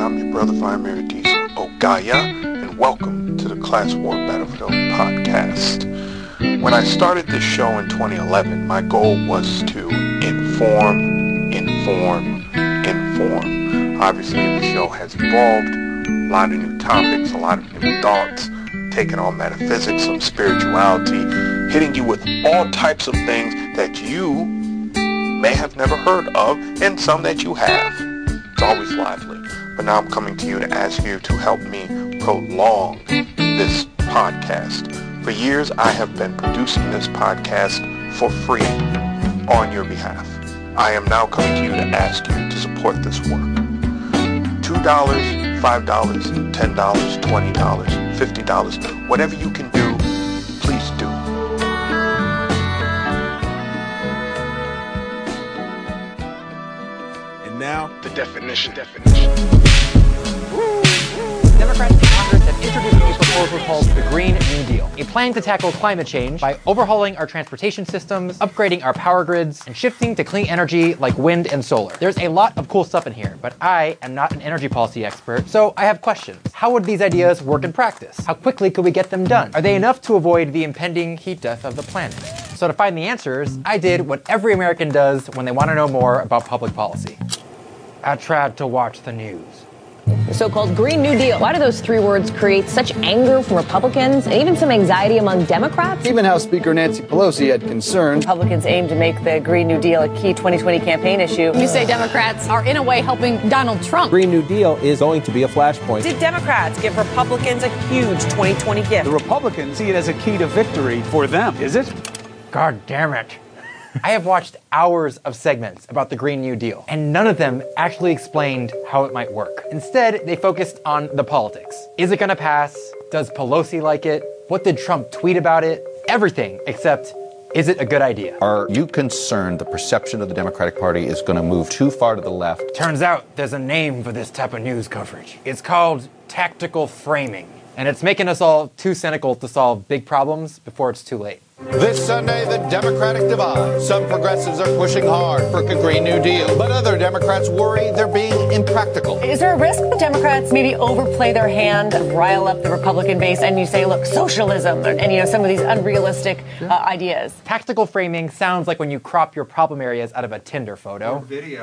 I'm your brother Vladimir Diesel Ogaya, and welcome to the Class War Battlefield podcast. When I started this show in 2011, my goal was to inform. Obviously, the show has evolved, a lot of new topics, a lot of new thoughts, taking on metaphysics, some spirituality, hitting you with all types of things that you may have never heard of, and some that you have. It's always lively. But now I'm coming to you to ask you to help me prolong this podcast. For years, I have been producing this podcast for free on your behalf. I am now coming to you to ask you to support this work. $2, $5, $10, $20, $50, whatever you can do, please do. And now, the definition. Democrats in Congress have introduced a proposal called the Green New Deal, a plan to tackle climate change by overhauling our transportation systems, upgrading our power grids, and shifting to clean energy like wind and solar. There's a lot of cool stuff in here, but I am not an energy policy expert, so I have questions. How would these ideas work in practice? How quickly could we get them done? Are they enough to avoid the impending heat death of the planet? So to find the answers, I did what every American does when they want to know more about public policy. I tried to watch the news. The so-called Green New Deal. Why do those three words create such anger from Republicans and even some anxiety among Democrats? Even House Speaker Nancy Pelosi had concern. Republicans aim to make the Green New Deal a key 2020 campaign issue. You say Democrats are in a way helping Donald Trump. Green New Deal is going to be a flashpoint. Did Democrats give Republicans a huge 2020 gift? The Republicans see it as a key to victory for them, is it? God damn it. I have watched hours of segments about the Green New Deal, and none of them actually explained how it might work. Instead, they focused on the politics. Is it gonna pass? Does Pelosi like it? What did Trump tweet about it? Everything except, is it a good idea? Are you concerned the perception of the Democratic Party is gonna move too far to the left? Turns out there's a name for this type of news coverage. It's called tactical framing, and it's making us all too cynical to solve big problems before it's too late. This Sunday, the Democratic divide. Some progressives are pushing hard for a Green New Deal, but other Democrats worry they're being impractical. Is there a risk the Democrats maybe overplay their hand, rile up the Republican base, and you say, look, socialism, and some of these unrealistic ideas? Tactical framing sounds like when you crop your problem areas out of a Tinder photo.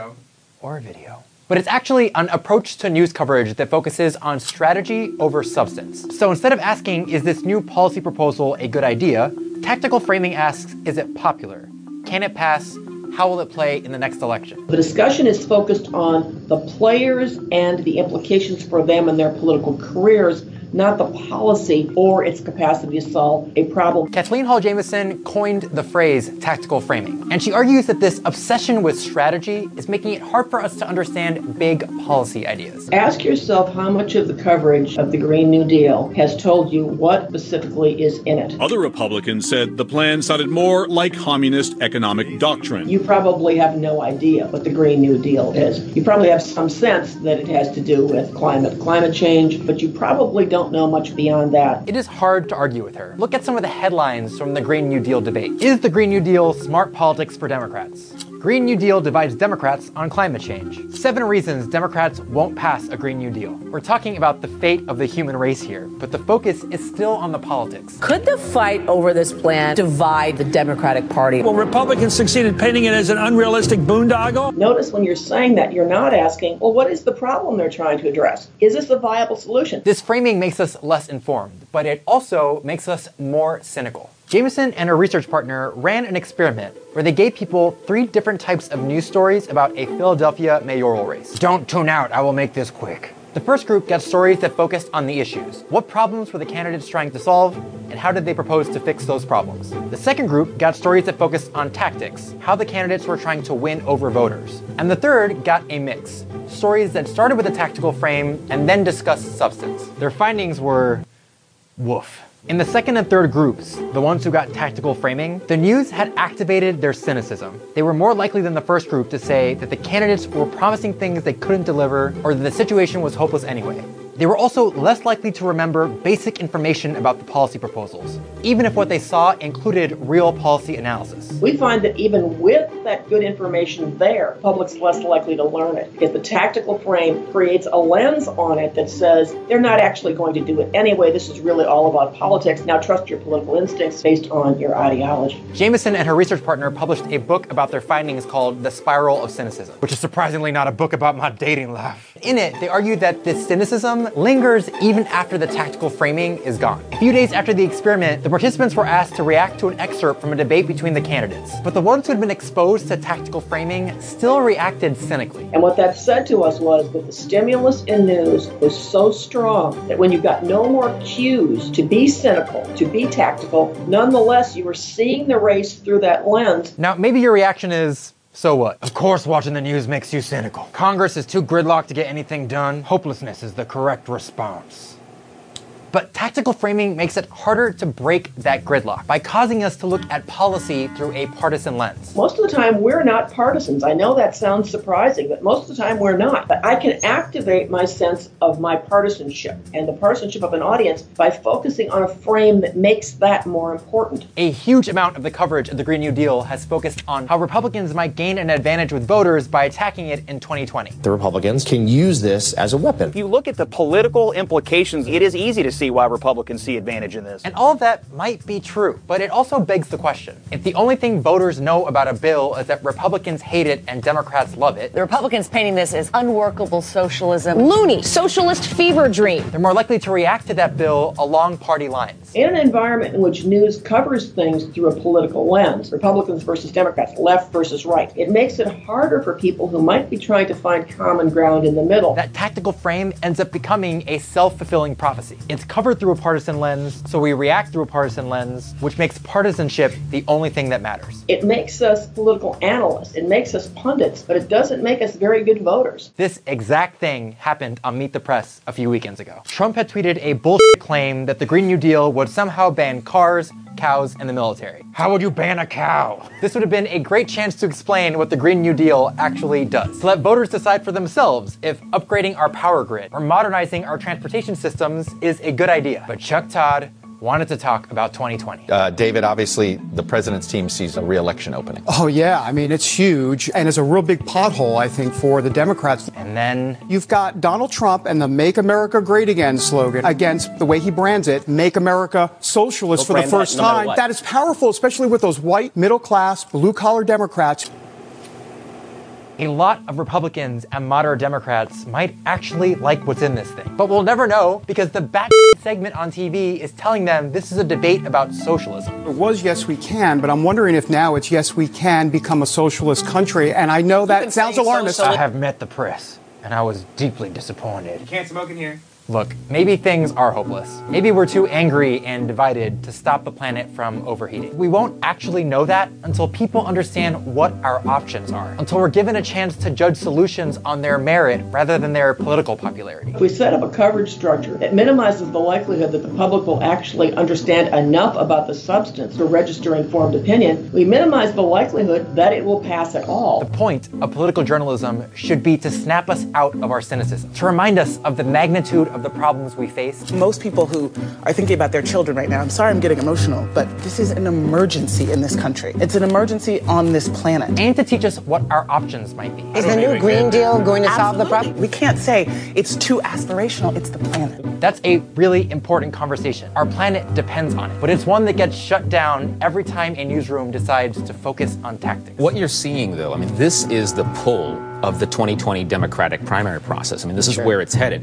Or video. But it's actually an approach to news coverage that focuses on strategy over substance. So instead of asking, is this new policy proposal a good idea? Tactical framing asks, is it popular? Can it pass? How will it play in the next election? The discussion is focused on the players and the implications for them and their political careers, not the policy or its capacity to solve a problem. Kathleen Hall Jamieson coined the phrase tactical framing, and she argues that this obsession with strategy is making it hard for us to understand big policy ideas. Ask yourself how much of the coverage of the Green New Deal has told you what specifically is in it. Other Republicans said the plan sounded more like communist economic doctrine. You probably have no idea what the Green New Deal is. You probably have some sense that it has to do with climate change, but you probably don't know much beyond that. It is hard to argue with her. Look at some of the headlines from the Green New Deal debate. Is the Green New Deal smart politics for Democrats? Green New Deal divides Democrats on climate change. 7 reasons Democrats won't pass a Green New Deal. We're talking about the fate of the human race here, but the focus is still on the politics. Could the fight over this plan divide the Democratic Party? Well, Republicans succeeded painting it as an unrealistic boondoggle. Notice when you're saying that, you're not asking, well, what is the problem they're trying to address? Is this a viable solution? This framing makes us less informed, but it also makes us more cynical. Jamieson and her research partner ran an experiment where they gave people 3 different types of news stories about a Philadelphia mayoral race. Don't tune out, I will make this quick. The first group got stories that focused on the issues. What problems were the candidates trying to solve, and how did they propose to fix those problems? The second group got stories that focused on tactics, how the candidates were trying to win over voters. And the third got a mix, stories that started with a tactical frame and then discussed substance. Their findings were woof. In the second and third groups, the ones who got tactical framing, the news had activated their cynicism. They were more likely than the first group to say that the candidates were promising things they couldn't deliver or that the situation was hopeless anyway. They were also less likely to remember basic information about the policy proposals, even if what they saw included real policy analysis. We find that even with that good information there, the public's less likely to learn it because the tactical frame creates a lens on it that says they're not actually going to do it anyway. This is really all about politics. Now trust your political instincts based on your ideology. Jamieson and her research partner published a book about their findings called The Spiral of Cynicism, which is surprisingly not a book about my dating life. In it, they argued that this cynicism lingers even after the tactical framing is gone. A few days after the experiment, the participants were asked to react to an excerpt from a debate between the candidates. But the ones who had been exposed to tactical framing still reacted cynically. And what that said to us was that the stimulus in news was so strong that when you got no more cues to be cynical, to be tactical, nonetheless, you were seeing the race through that lens. Now, maybe your reaction is, so what? Of course watching the news makes you cynical. Congress is too gridlocked to get anything done. Hopelessness is the correct response. But tactical framing makes it harder to break that gridlock by causing us to look at policy through a partisan lens. Most of the time, we're not partisans. I know that sounds surprising, but most of the time we're not. But I can activate my sense of my partisanship and the partisanship of an audience by focusing on a frame that makes that more important. A huge amount of the coverage of the Green New Deal has focused on how Republicans might gain an advantage with voters by attacking it in 2020. The Republicans can use this as a weapon. If you look at the political implications, it is easy to see why Republicans see advantage in this. And all of that might be true, but it also begs the question. If the only thing voters know about a bill is that Republicans hate it and Democrats love it, the Republicans painting this as unworkable socialism, loony, socialist fever dream, they're more likely to react to that bill along party lines. In an environment in which news covers things through a political lens, Republicans versus Democrats, left versus right, it makes it harder for people who might be trying to find common ground in the middle. That tactical frame ends up becoming a self-fulfilling prophecy. It's covered through a partisan lens, so we react through a partisan lens, which makes partisanship the only thing that matters. It makes us political analysts, it makes us pundits, but it doesn't make us very good voters. This exact thing happened on Meet the Press a few weekends ago. Trump had tweeted a bullshit claim that the Green New Deal would somehow ban cars, cows, and the military. How would you ban a cow? This would have been a great chance to explain what the Green New Deal actually does, to let voters decide for themselves if upgrading our power grid or modernizing our transportation systems is a good idea. But Chuck Todd wanted to talk about 2020. David, obviously, the president's team sees a re-election opening. Oh, yeah. I mean, it's huge. And it's a real big pothole, I think, for the Democrats. And then you've got Donald Trump and the Make America Great Again slogan against the way he brands it, Make America Socialist for the first time. That is powerful, especially with those white, middle-class, blue-collar Democrats. A lot of Republicans and moderate Democrats might actually like what's in this thing. But we'll never know because the bat segment on TV is telling them this is a debate about socialism. It was Yes We Can, but I'm wondering if now it's Yes We Can become a socialist country. And I know that sounds alarmist. I have met the press, and I was deeply disappointed. You can't smoke in here. Look, maybe things are hopeless. Maybe we're too angry and divided to stop the planet from overheating. We won't actually know that until people understand what our options are, until we're given a chance to judge solutions on their merit rather than their political popularity. If we set up a coverage structure that minimizes the likelihood that the public will actually understand enough about the substance to register informed opinion, we minimize the likelihood that it will pass at all. The point of political journalism should be to snap us out of our cynicism, to remind us of the magnitude of the problems we face. Most people who are thinking about their children right now, I'm sorry I'm getting emotional, but this is an emergency in this country. It's an emergency on this planet. And to teach us what our options might be. Is the new Green Deal going to solve the problem? We can't say it's too aspirational, it's the planet. That's a really important conversation. Our planet depends on it, but it's one that gets shut down every time a newsroom decides to focus on tactics. What you're seeing, though, I mean, this is the pull of the 2020 Democratic primary process. I mean, this is where it's headed.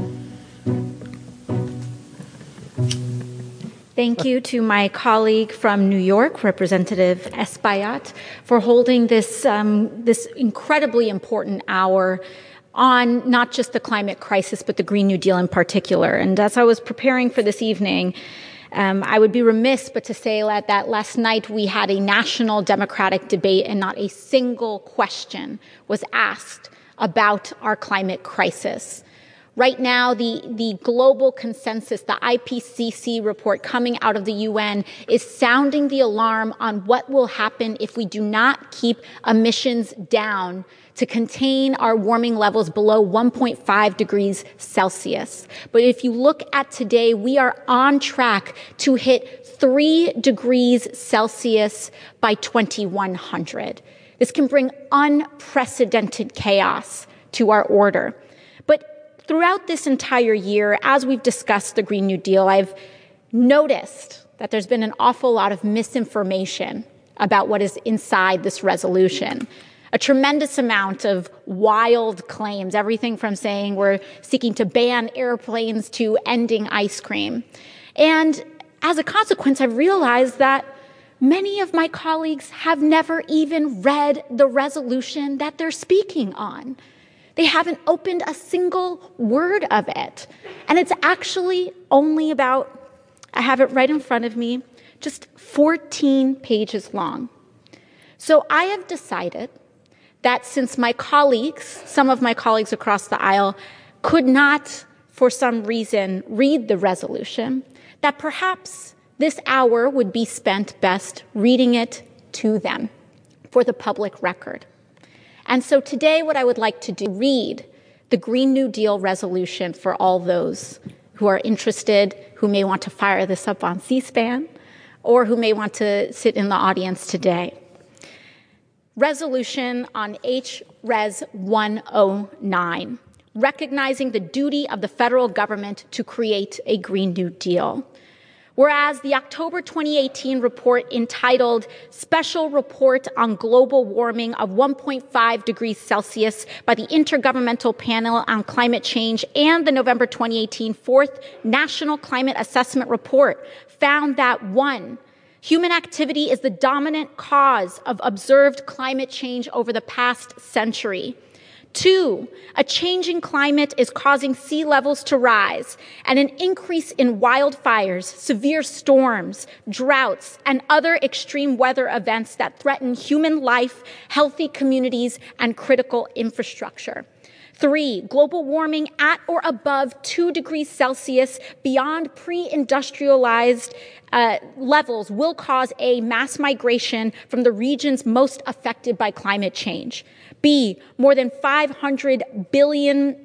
Thank you to my colleague from New York, Representative Espaillat, for holding this incredibly important hour on not just the climate crisis, but the Green New Deal in particular. And as I was preparing for this evening, I would be remiss but to say that last night we had a national Democratic debate and not a single question was asked about our climate crisis. Right now, the global consensus, the IPCC report coming out of the UN, is sounding the alarm on what will happen if we do not keep emissions down to contain our warming levels below 1.5 degrees Celsius. But if you look at today, we are on track to hit 3 degrees Celsius by 2100. This can bring unprecedented chaos to our order. But throughout this entire year, as we've discussed the Green New Deal, I've noticed that there's been an awful lot of misinformation about what is inside this resolution. A tremendous amount of wild claims, everything from saying we're seeking to ban airplanes to ending ice cream. And as a consequence, I've realized that many of my colleagues have never even read the resolution that they're speaking on. They haven't opened a single word of it. And it's actually only about, I have it right in front of me, just 14 pages long. So I have decided that since my colleagues, some of my colleagues across the aisle, could not, for some reason, read the resolution, that perhaps this hour would be spent best reading it to them for the public record. And so today what I would like to do, read the Green New Deal resolution for all those who are interested, who may want to fire this up on C-SPAN, or who may want to sit in the audience today. Resolution on HRES 109, recognizing the duty of the federal government to create a Green New Deal. Whereas the October 2018 report entitled Special Report on Global Warming of 1.5 degrees Celsius by the Intergovernmental Panel on Climate Change and the November 2018 Fourth National Climate Assessment Report found that 1, human activity is the dominant cause of observed climate change over the past century. 2, a changing climate is causing sea levels to rise, and an increase in wildfires, severe storms, droughts, and other extreme weather events that threaten human life, healthy communities, and critical infrastructure. 3, global warming at or above 2 degrees Celsius beyond pre-industrialized levels will cause a mass migration from the regions most affected by climate change. B, more than $500 billion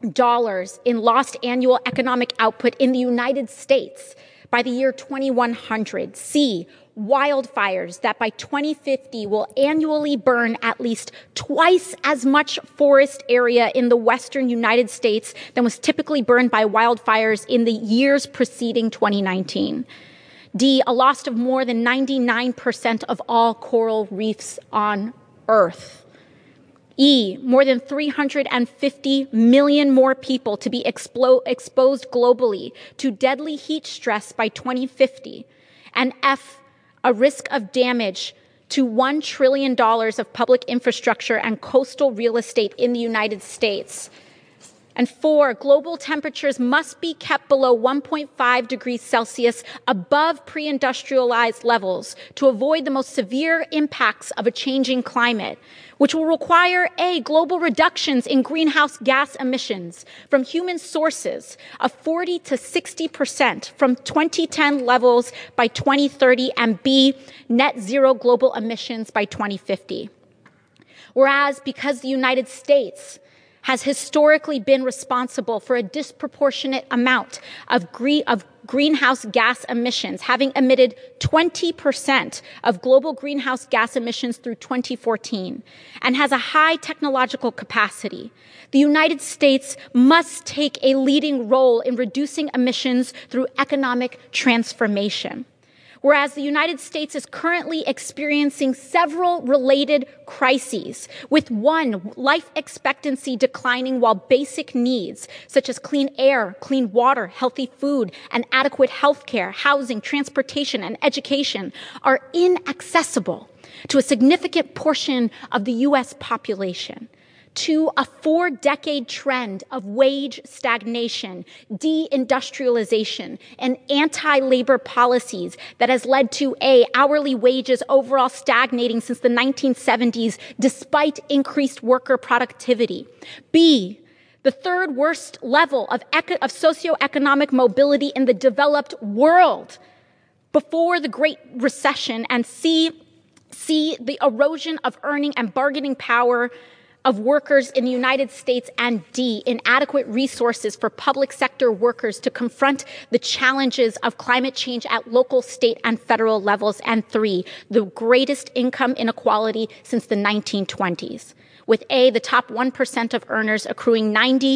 in lost annual economic output in the United States by the year 2100. C, wildfires that by 2050 will annually burn at least twice as much forest area in the western United States than was typically burned by wildfires in the years preceding 2019. D, a loss of more than 99% of all coral reefs on Earth. E, more than 350 million more people to be exposed globally to deadly heat stress by 2050. And F, a risk of damage to $1 trillion of public infrastructure and coastal real estate in the United States. And 4, global temperatures must be kept below 1.5 degrees Celsius above pre-industrialized levels to avoid the most severe impacts of a changing climate, which will require A, global reductions in greenhouse gas emissions from human sources of 40 to 60% from 2010 levels by 2030, and B, net zero global emissions by 2050. Whereas because the United States has historically been responsible for a disproportionate amount of greenhouse gas emissions, having emitted 20% of global greenhouse gas emissions through 2014, and has a high technological capacity. The United States must take a leading role in reducing emissions through economic transformation. Whereas the United States is currently experiencing several related crises, with 1, life expectancy declining while basic needs, such as clean air, clean water, healthy food, and adequate health care, housing, transportation, and education, are inaccessible to a significant portion of the U.S. population. 2, a 4-decade trend of wage stagnation, deindustrialization, and anti-labor policies that has led to A, hourly wages overall stagnating since the 1970s despite increased worker productivity. B, the third worst level of socioeconomic mobility in the developed world before the Great Recession, and see the erosion of earning and bargaining power of workers in the United States, and D, inadequate resources for public sector workers to confront the challenges of climate change at local, state, and federal levels, and 3, the greatest income inequality since the 1920s, with A, the top 1% of earners accruing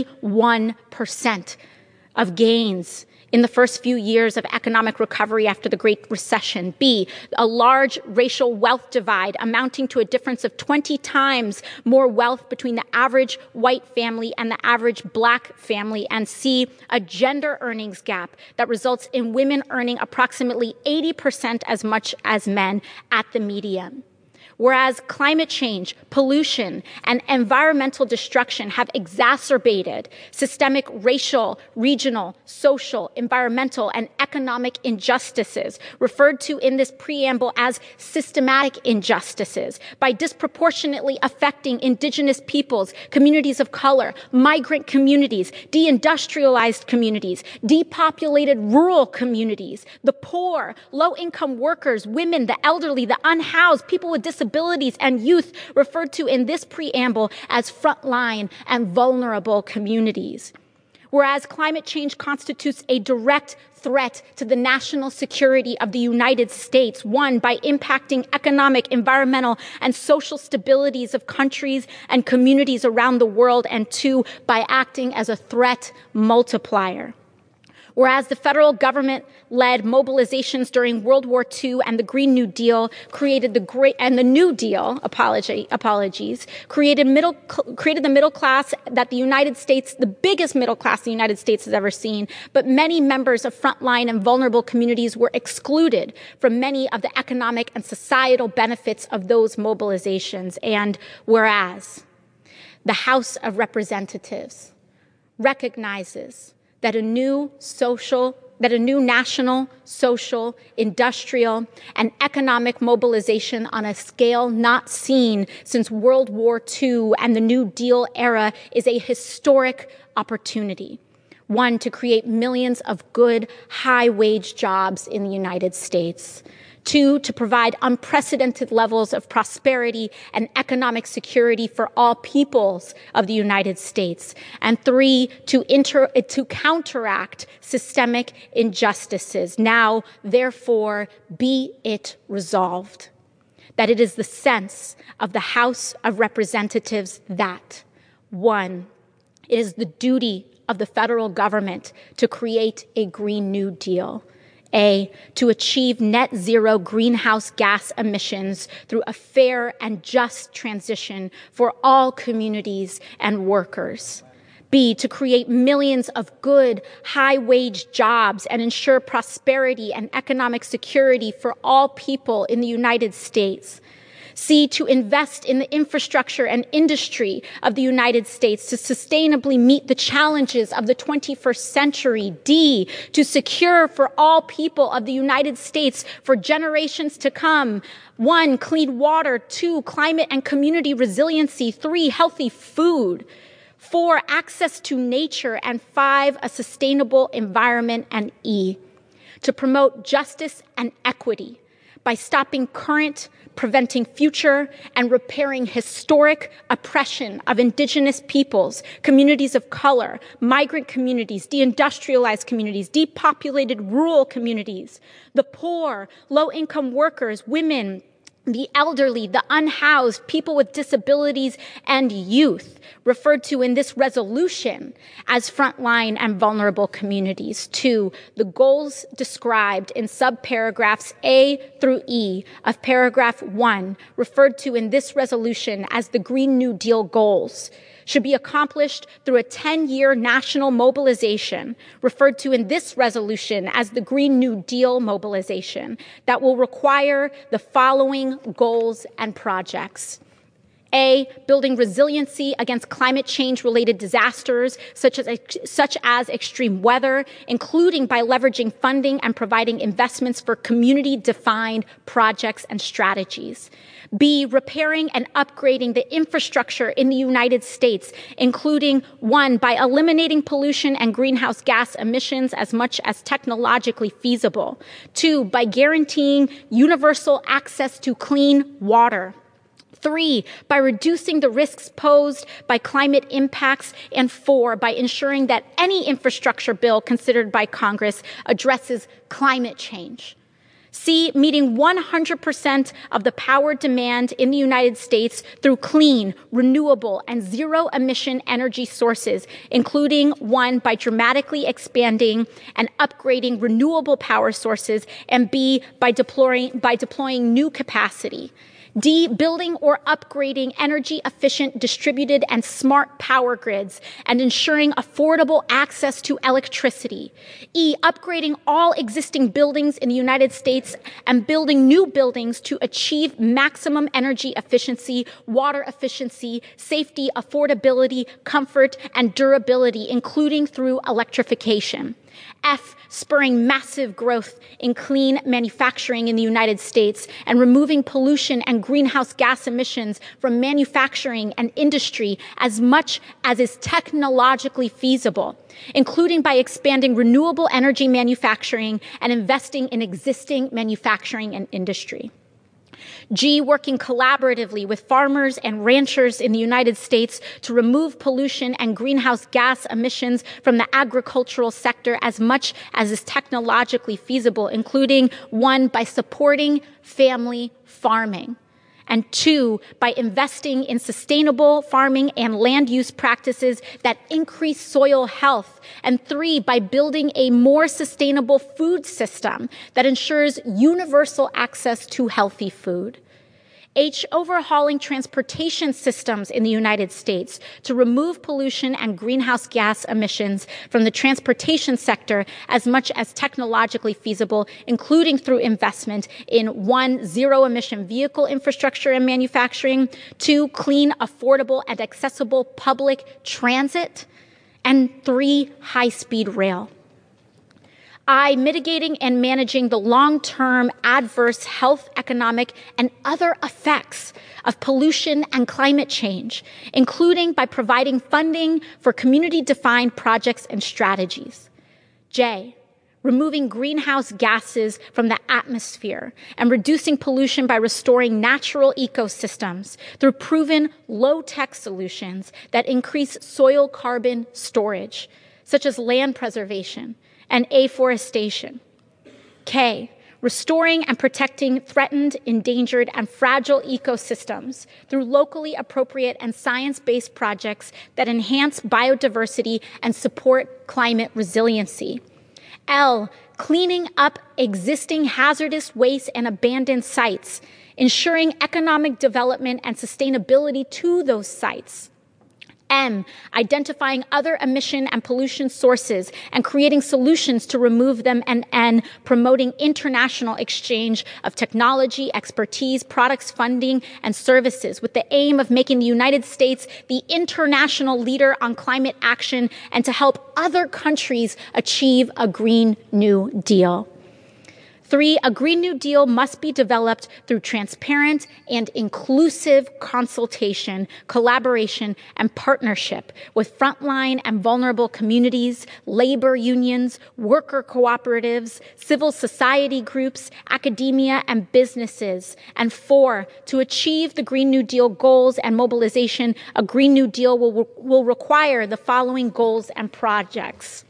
91% of gains in the first few years of economic recovery after the Great Recession. B, a large racial wealth divide amounting to a difference of 20 times more wealth between the average white family and the average black family. And C, a gender earnings gap that results in women earning approximately 80% as much as men at the median. Whereas climate change, pollution, and environmental destruction have exacerbated systemic racial, regional, social, environmental, and economic injustices, referred to in this preamble as systematic injustices, by disproportionately affecting indigenous peoples, communities of color, migrant communities, deindustrialized communities, depopulated rural communities, the poor, low-income workers, women, the elderly, the unhoused, people with disabilities, and youth, referred to in this preamble as frontline and vulnerable communities. Whereas climate change constitutes a direct threat to the national security of the United States, one, by impacting economic, environmental, and social stabilities of countries and communities around the world, and two, by acting as a threat multiplier. Whereas the federal government-led mobilizations during World War II and the Green New Deal created the New Deal, created the middle class that the United States, the biggest middle class the United States has ever seen, but many members of frontline and vulnerable communities were excluded from many of the economic and societal benefits of those mobilizations. And whereas the House of Representatives recognizes that a new national, social, industrial, and economic mobilization on a scale not seen since World War II and the New Deal era is a historic opportunity. One, to create millions of good, high-wage jobs in the United States. Two, to provide unprecedented levels of prosperity and economic security for all peoples of the United States. And three, to counteract systemic injustices. Now, therefore, be it resolved that it is the sense of the House of Representatives that, one, it is the duty of the federal government to create a Green New Deal. A, to achieve net zero greenhouse gas emissions through a fair and just transition for all communities and workers. B, to create millions of good, high-wage jobs and ensure prosperity and economic security for all people in the United States. C, to invest in the infrastructure and industry of the United States to sustainably meet the challenges of the 21st century. D, to secure for all people of the United States for generations to come, 1, clean water, 2, climate and community resiliency, 3, healthy food, 4, access to nature, and 5, a sustainable environment, and E, to promote justice and equity by stopping current, preventing future, and repairing historic oppression of indigenous peoples, communities of color, migrant communities, deindustrialized communities, depopulated rural communities, the poor, low-income workers, women, the elderly, the unhoused, people with disabilities, and youth, referred to in this resolution as frontline and vulnerable communities. 2, the goals described in subparagraphs A through E of paragraph 1, referred to in this resolution as the Green New Deal goals, should be accomplished through a 10-year national mobilization, referred to in this resolution as the Green New Deal mobilization, that will require the following goals and projects. A, building resiliency against climate change-related disasters, such as extreme weather, including by leveraging funding and providing investments for community-defined projects and strategies. B, repairing and upgrading the infrastructure in the United States, including 1, by eliminating pollution and greenhouse gas emissions as much as technologically feasible. 2, by guaranteeing universal access to clean water. 3, by reducing the risks posed by climate impacts. And 4, by ensuring that any infrastructure bill considered by Congress addresses climate change. C, meeting 100% of the power demand in the United States through clean, renewable, and zero-emission energy sources, including 1, by dramatically expanding and upgrading renewable power sources, and B, by deploying new capacity. D, building or upgrading energy-efficient, distributed, and smart power grids and ensuring affordable access to electricity. E, upgrading all existing buildings in the United States and building new buildings to achieve maximum energy efficiency, water efficiency, safety, affordability, comfort, and durability, including through electrification. F, spurring massive growth in clean manufacturing in the United States and removing pollution and greenhouse gas emissions from manufacturing and industry as much as is technologically feasible, including by expanding renewable energy manufacturing and investing in existing manufacturing and industry. G, working collaboratively with farmers and ranchers in the United States to remove pollution and greenhouse gas emissions from the agricultural sector as much as is technologically feasible, including 1, by supporting family farming, and 2, by investing in sustainable farming and land use practices that increase soil health, and 3, by building a more sustainable food system that ensures universal access to healthy food. H, overhauling transportation systems in the United States to remove pollution and greenhouse gas emissions from the transportation sector as much as technologically feasible, including through investment in 1, zero-emission vehicle infrastructure and manufacturing, 2, clean, affordable, and accessible public transit, and 3, high-speed rail. I, mitigating and managing the long-term adverse health, economic, and other effects of pollution and climate change, including by providing funding for community-defined projects and strategies. J, removing greenhouse gases from the atmosphere and reducing pollution by restoring natural ecosystems through proven low-tech solutions that increase soil carbon storage, such as land preservation and afforestation. K, restoring and protecting threatened, endangered, and fragile ecosystems through locally appropriate and science-based projects that enhance biodiversity and support climate resiliency. L, cleaning up existing hazardous waste and abandoned sites, ensuring economic development and sustainability to those sites. M, identifying other emission and pollution sources and creating solutions to remove them, and N, promoting international exchange of technology, expertise, products, funding, and services with the aim of making the United States the international leader on climate action and to help other countries achieve a Green New Deal. 3, a Green New Deal must be developed through transparent and inclusive consultation, collaboration, and partnership with frontline and vulnerable communities, labor unions, worker cooperatives, civil society groups, academia, and businesses. And 4, to achieve the Green New Deal goals and mobilization, a Green New Deal will require the following goals and projects.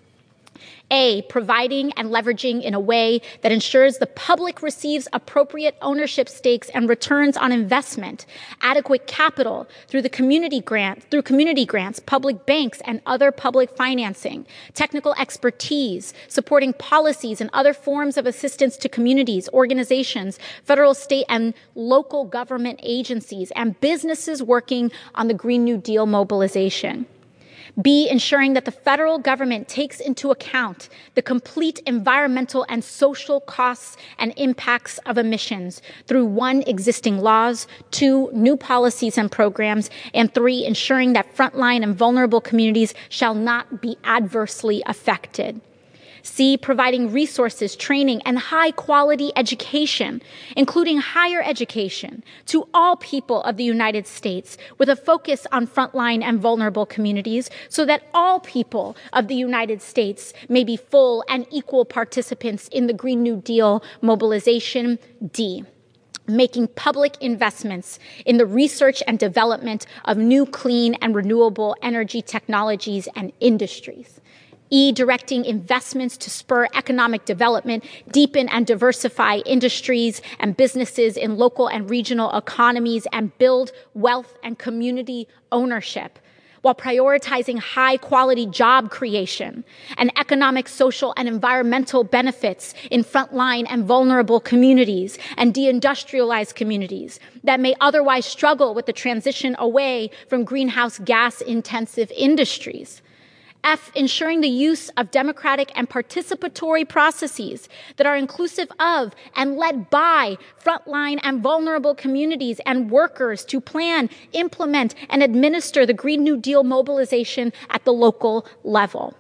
A, providing and leveraging in a way that ensures the public receives appropriate ownership stakes and returns on investment, adequate capital through community grants, public banks, and other public financing, technical expertise, supporting policies and other forms of assistance to communities, organizations, federal, state, and local government agencies, and businesses working on the Green New Deal mobilization. B, ensuring that the federal government takes into account the complete environmental and social costs and impacts of emissions through 1, existing laws, 2, new policies and programs, and 3, ensuring that frontline and vulnerable communities shall not be adversely affected. C, providing resources, training, and high-quality education, including higher education, to all people of the United States, with a focus on frontline and vulnerable communities, so that all people of the United States may be full and equal participants in the Green New Deal mobilization. D, making public investments in the research and development of new clean and renewable energy technologies and industries. E, directing investments to spur economic development, deepen and diversify industries and businesses in local and regional economies, and build wealth and community ownership, while prioritizing high-quality job creation and economic, social, and environmental benefits in frontline and vulnerable communities and deindustrialized communities that may otherwise struggle with the transition away from greenhouse gas-intensive industries. F, ensuring the use of democratic and participatory processes that are inclusive of and led by frontline and vulnerable communities and workers to plan, implement, and administer the Green New Deal mobilization at the local level.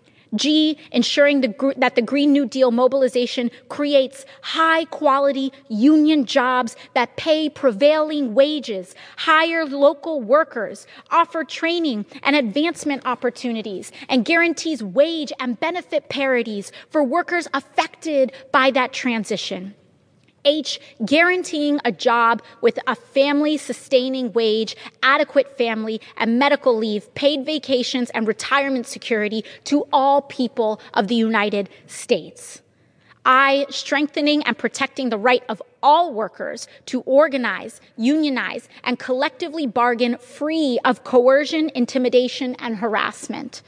G, ensuring that the Green New Deal mobilization creates high-quality union jobs that pay prevailing wages, hire local workers, offer training and advancement opportunities, and guarantees wage and benefit parities for workers affected by that transition. H, guaranteeing a job with a family-sustaining wage, adequate family and medical leave, paid vacations, and retirement security to all people of the United States. I, strengthening and protecting the right of all workers to organize, unionize, and collectively bargain free of coercion, intimidation, and harassment.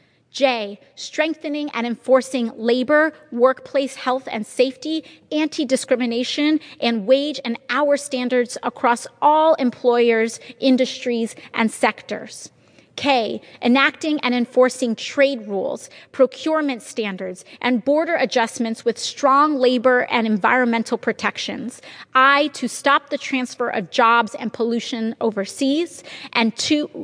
J, strengthening and enforcing labor, workplace health and safety, anti-discrimination, and wage and hour standards across all employers, industries, and sectors. K, enacting and enforcing trade rules, procurement standards, and border adjustments with strong labor and environmental protections. I, to stop the transfer of jobs and pollution overseas, and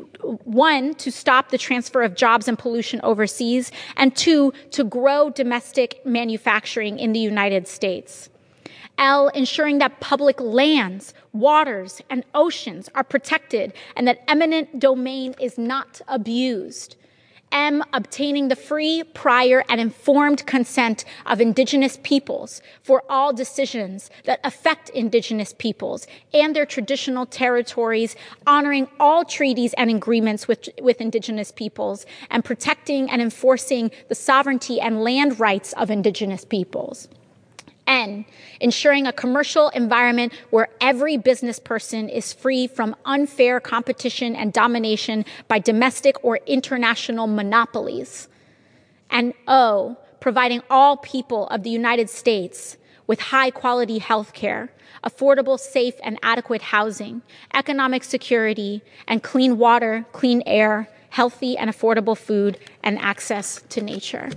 1, to stop the transfer of jobs and pollution overseas, and 2, to grow domestic manufacturing in the United States. L, ensuring that public lands, waters, and oceans are proteced and that eminent domain is not abused. M, obtaining the free, prior, and informed consent of Indigenous peoples for all decisions that affect Indigenous peoples and their traditional territories, honoring all treaties and agreements with Indigenous peoples, and protecting and enforcing the sovereignty and land rights of Indigenous peoples. N, ensuring a commercial environment where every business person is free from unfair competition and domination by domestic or international monopolies. And O, providing all people of the United States with high-quality health care, affordable, safe, and adequate housing, economic security, and clean water, clean air, healthy and affordable food, and access to nature.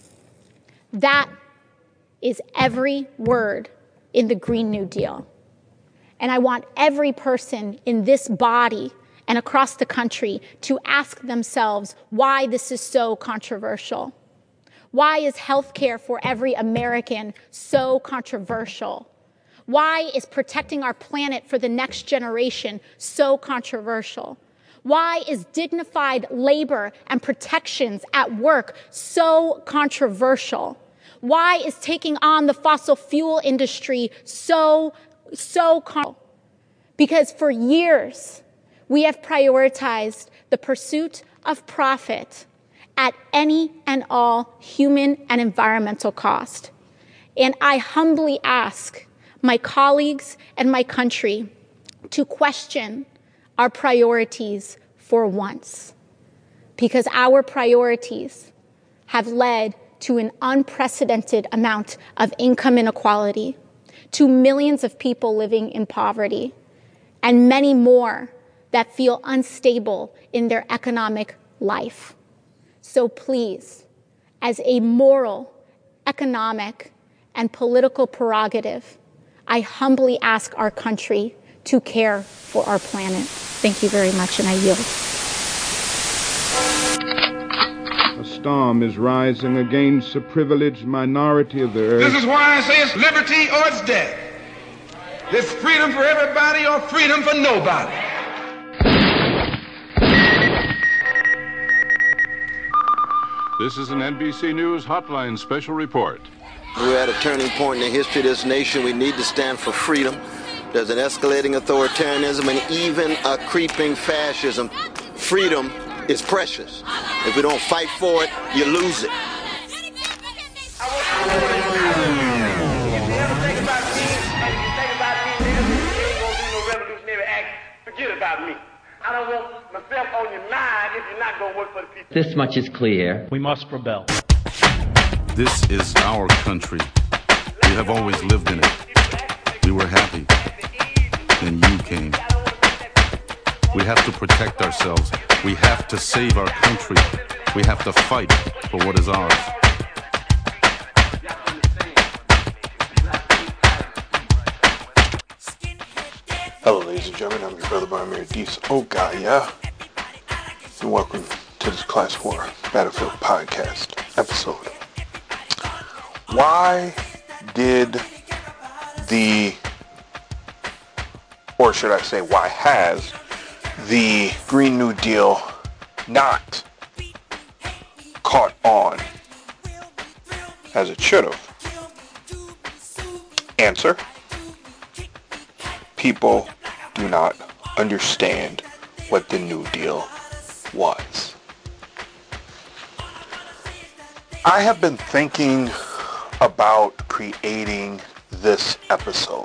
That is every word in the Green New Deal. And I want every person in this body and across the country to ask themselves why this is so controversial. Why is healthcare for every American so controversial? Why is protecting our planet for the next generation so controversial? Why is dignified labor and protections at work so controversial? Why is taking on the fossil fuel industry so controversial? Because for years, we have prioritized the pursuit of profit at any and all human and environmental cost. And I humbly ask my colleagues and my country to question our priorities for once, because our priorities have led to an unprecedented amount of income inequality, to millions of people living in poverty, and many more that feel unstable in their economic life. So please, as a moral, economic, and political prerogative, I humbly ask our country to care for our planet. Thank you very much, and I yield. A storm is rising against the privileged minority of the earth. This is why I say it's liberty or it's death. It's freedom for everybody or freedom for nobody. This is an NBC News Hotline special report. We're at a turning point in the history of this nation. We need to stand for freedom. There's an escalating authoritarianism and even a creeping fascism. Freedom is precious. If we don't fight for it, you lose it. Forget about me. I don't want myself on your mind if you're not going to work for the people. This much is clear. We must rebel. This is our country. We have always lived in it. We were happy. Then you came. We have to protect ourselves. We have to save our country. We have to fight for what is ours. Hello, ladies and gentlemen. I'm your brother Barmir Dees. Oh, God, yeah. And welcome to this Class War Battlefield Podcast episode. Why did or should I say, why has the Green New Deal not caught on as it should have? Answer: people do not understand what the New Deal was. I have been thinking about creating this episode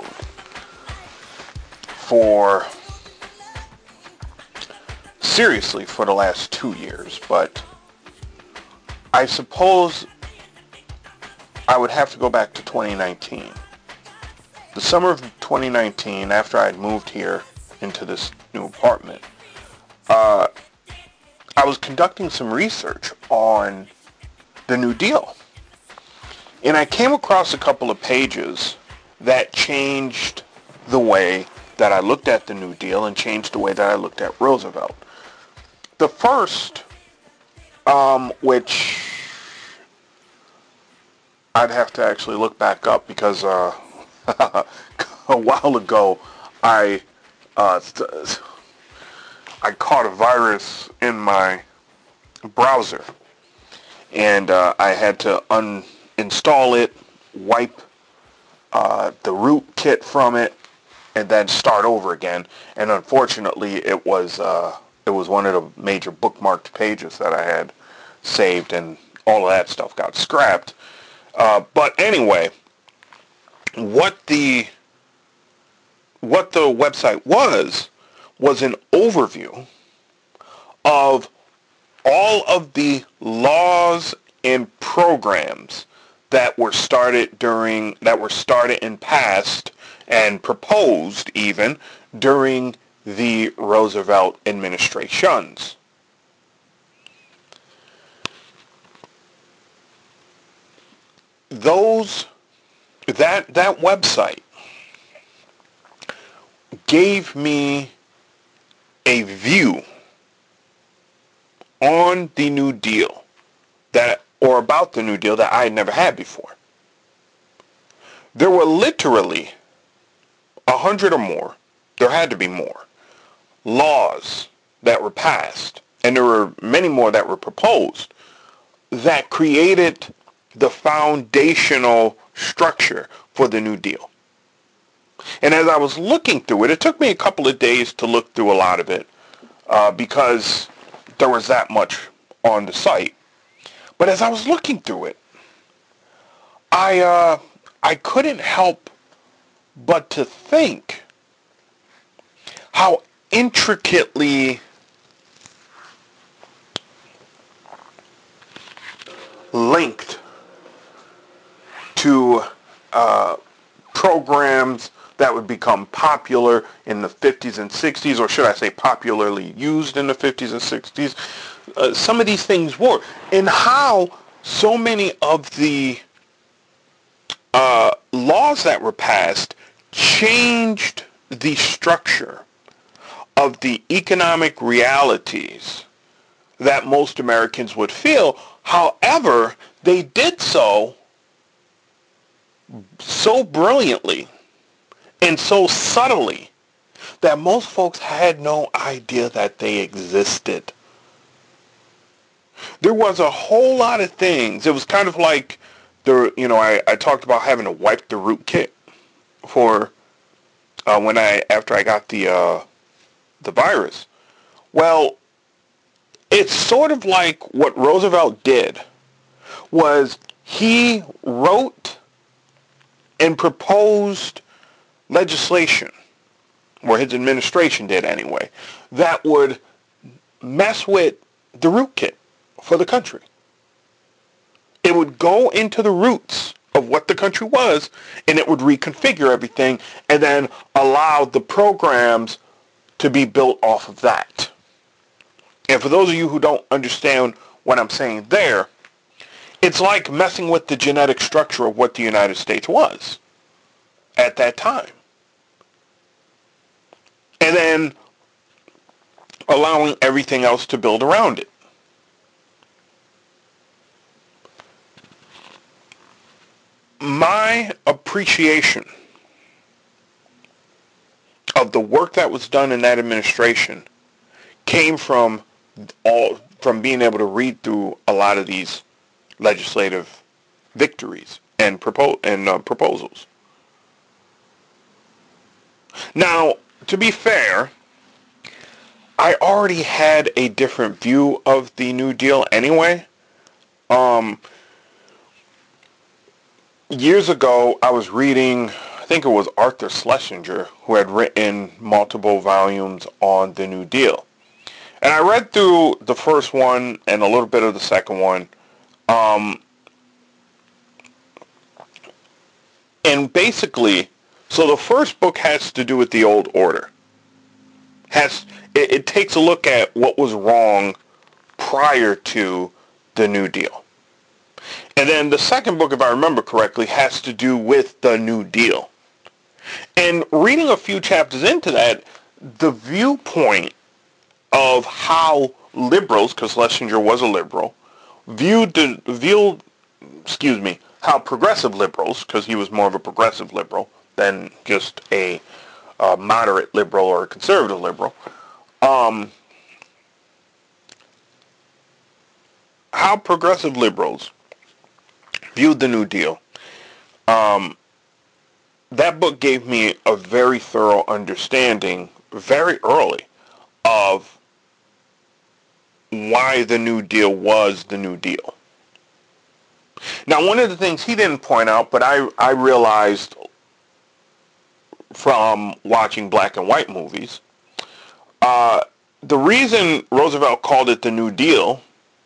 seriously for the last 2 years, but I suppose I would have to go back to 2019. The summer of 2019, after I had moved here into this new apartment, I was conducting some research on the New Deal. And I came across a couple of pages that changed the way that I looked at the New Deal and changed the way that I looked at Roosevelt. The first, which I'd have to actually look back up because a while ago I caught a virus in my browser, and I had to uninstall it, wipe the rootkit from it, and then start over again. And unfortunately, it was one of the major bookmarked pages that I had saved, and all of that stuff got scrapped. But anyway, what the website was an overview of all of the laws and programs that were started and passed and proposed even during the Roosevelt administrations. That website gave me a view on the New Deal about the New Deal that I had never had before. There were literally 100 or more, there had to be more, laws that were passed, and there were many more that were proposed, that created the foundational structure for the New Deal. And as I was looking through it, it took me a couple of days to look through a lot of it, because there was that much on the site. But as I was looking through it, I couldn't help but to think how intricately linked to programs that would become popular in the 50s and 60s, or should I say popularly used in the 50s and 60s, some of these things were, and how so many of the laws that were passed changed the structure of the economic realities that most Americans would feel. However, they did so brilliantly and so subtly that most folks had no idea that they existed. There was a whole lot of things. It was kind of like I talked about having to wipe the rootkit for after I got the virus. Well, it's sort of like what Roosevelt did was he wrote and proposed legislation, or his administration did anyway, that would mess with the rootkit for the country. It would go into the roots of what the country was, and it would reconfigure everything, and then allow the programs to be built off of that. And for those of you who don't understand what I'm saying there, it's like messing with the genetic structure of what the United States was at that time. And then allowing everything else to build around it. My appreciation of the work that was done in that administration came from being able to read through a lot of these legislative victories and proposals. Now, to be fair, I already had a different view of the New Deal anyway. Years ago, I was reading, I think it was Arthur Schlesinger, who had written multiple volumes on the New Deal. And I read through the first one and a little bit of the second one. And basically, so the first book has to do with the old order. It takes a look at what was wrong prior to the New Deal. And then the second book, if I remember correctly, has to do with the New Deal. And reading a few chapters into that, the viewpoint of how liberals, because Schlesinger was a liberal, how progressive liberals, because he was more of a progressive liberal than just a moderate liberal or a conservative liberal, how progressive liberals viewed the New Deal. That book gave me a very thorough understanding very early of why the New Deal was the New Deal. Now, one of the things he didn't point out, but I realized from watching black and white movies, the reason Roosevelt called it the New Deal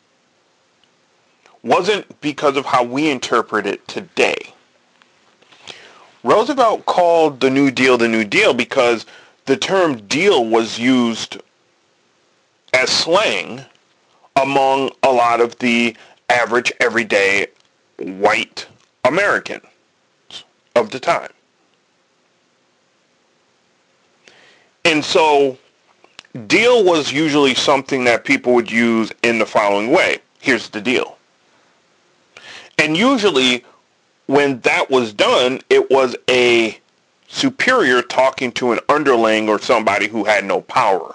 wasn't because of how we interpret it today. Roosevelt called the New Deal because the term deal was used as slang among a lot of the average, everyday white Americans of the time. And so, deal was usually something that people would use in the following way. Here's the deal. And usually, when that was done, it was a superior talking to an underling or somebody who had no power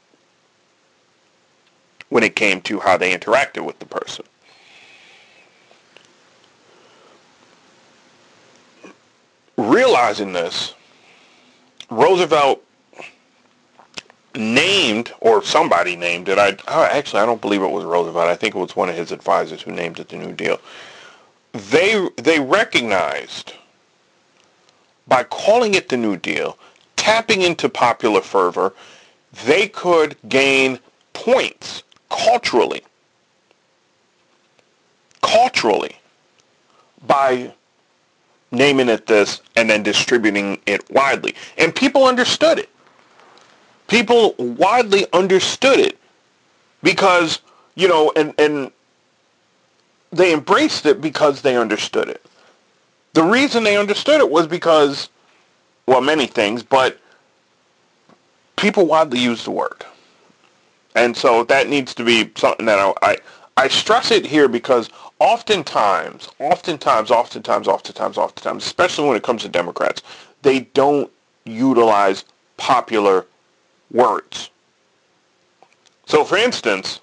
when it came to how they interacted with the person. Realizing this, Roosevelt named, or somebody named it, I don't believe it was Roosevelt, I think it was one of his advisors who named it the New Deal. They recognized, by calling it the New Deal, tapping into popular fervor, they could gain points culturally by naming it this and then distributing it widely. And people understood it. People widely understood it because and they embraced it because they understood it. The reason they understood it was because, well, many things, but people widely use the word. And so that needs to be something that I stress it here because oftentimes, especially when it comes to Democrats, they don't utilize popular words. So, for instance,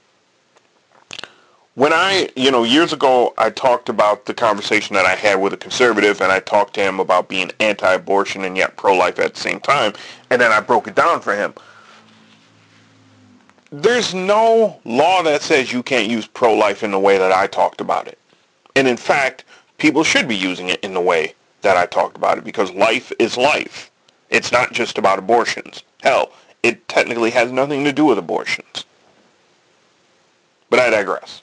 when years ago, I talked about the conversation that I had with a conservative, and I talked to him about being anti-abortion and yet pro-life at the same time, and then I broke it down for him. There's no law that says you can't use pro-life in the way that I talked about it. And in fact, people should be using it in the way that I talked about it, because life is life. It's not just about abortions. Hell, it technically has nothing to do with abortions. But I digress.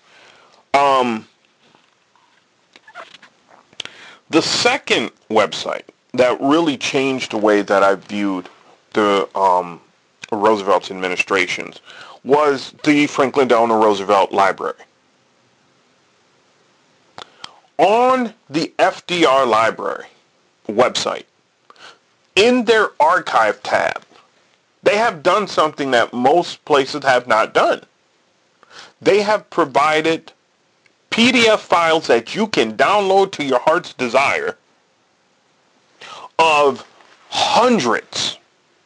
The second website that really changed the way that I viewed the Roosevelt's administrations was the Franklin Delano Roosevelt Library. On the FDR Library website, in their archive tab, they have done something that most places have not done. They have provided PDF files that you can download to your heart's desire of hundreds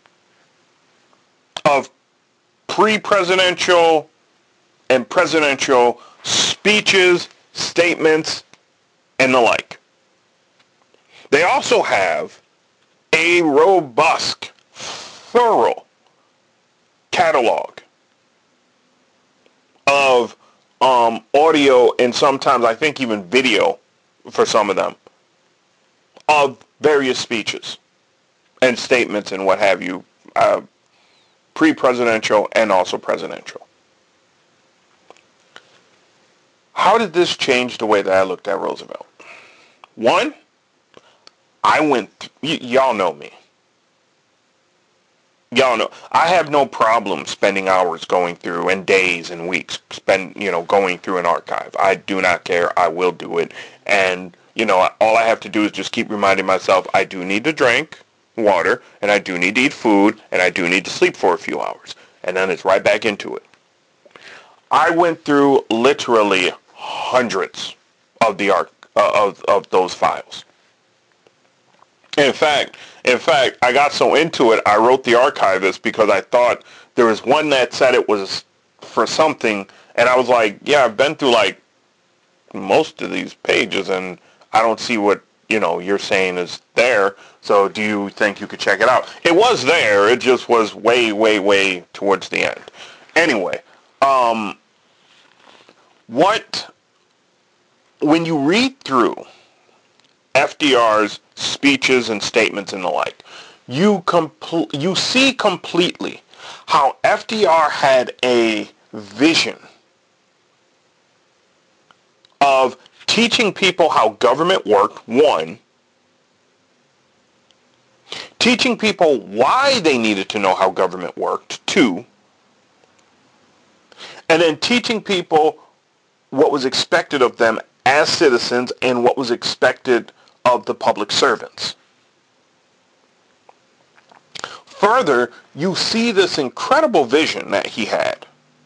of pre-presidential and presidential speeches, statements, and the like. They also have a robust, thorough catalog of audio and sometimes I think even video for some of them of various speeches and statements and what have you, pre-presidential and also presidential. How did this change the way that I looked at Roosevelt? One, y'all know me. Y'all know, I have no problem spending hours going through and days and weeks going through an archive. I do not care. I will do it. And, all I have to do is just keep reminding myself I do need to drink water, and I do need to eat food, and I do need to sleep for a few hours. And then it's right back into it. I went through literally hundreds of of those files. In fact, I got so into it, I wrote the archivist because I thought there was one that said it was for something, and I was like, yeah, I've been through like most of these pages, and I don't see what, you're saying is there, so do you think you could check it out? It was there, it just was way, way, way towards the end. Anyway, when you read through FDR's speeches and statements and the like, you see completely how FDR had a vision of teaching people how government worked, one, teaching people why they needed to know how government worked, two, and then teaching people what was expected of them as citizens and what was expected of the public servants. Further, you see this incredible vision that he had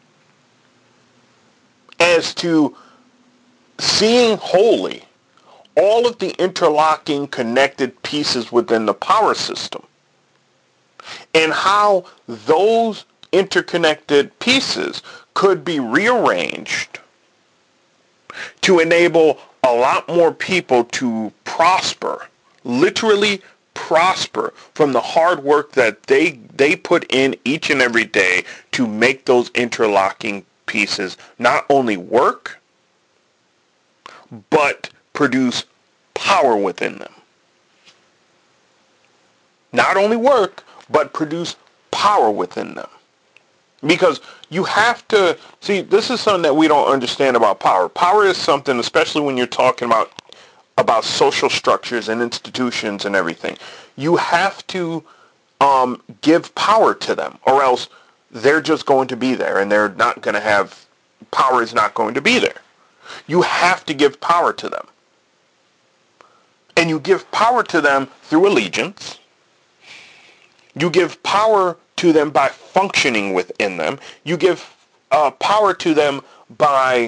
as to seeing wholly all of the interlocking connected pieces within the power system and how those interconnected pieces could be rearranged to enable a lot more people to prosper, literally prosper from the hard work that they put in each and every day to make those interlocking pieces not only work, but produce power within them. Not only work, but produce power within them. Because you have to, see, this is something that we don't understand about power. Power is something, especially when you're talking about social structures and institutions and everything. You have to give power to them, or else they're just going to be there and they're not going to have power is not going to be there. You have to give power to them. And you give power to them through allegiance. You give power to them by functioning within them. You give power to them by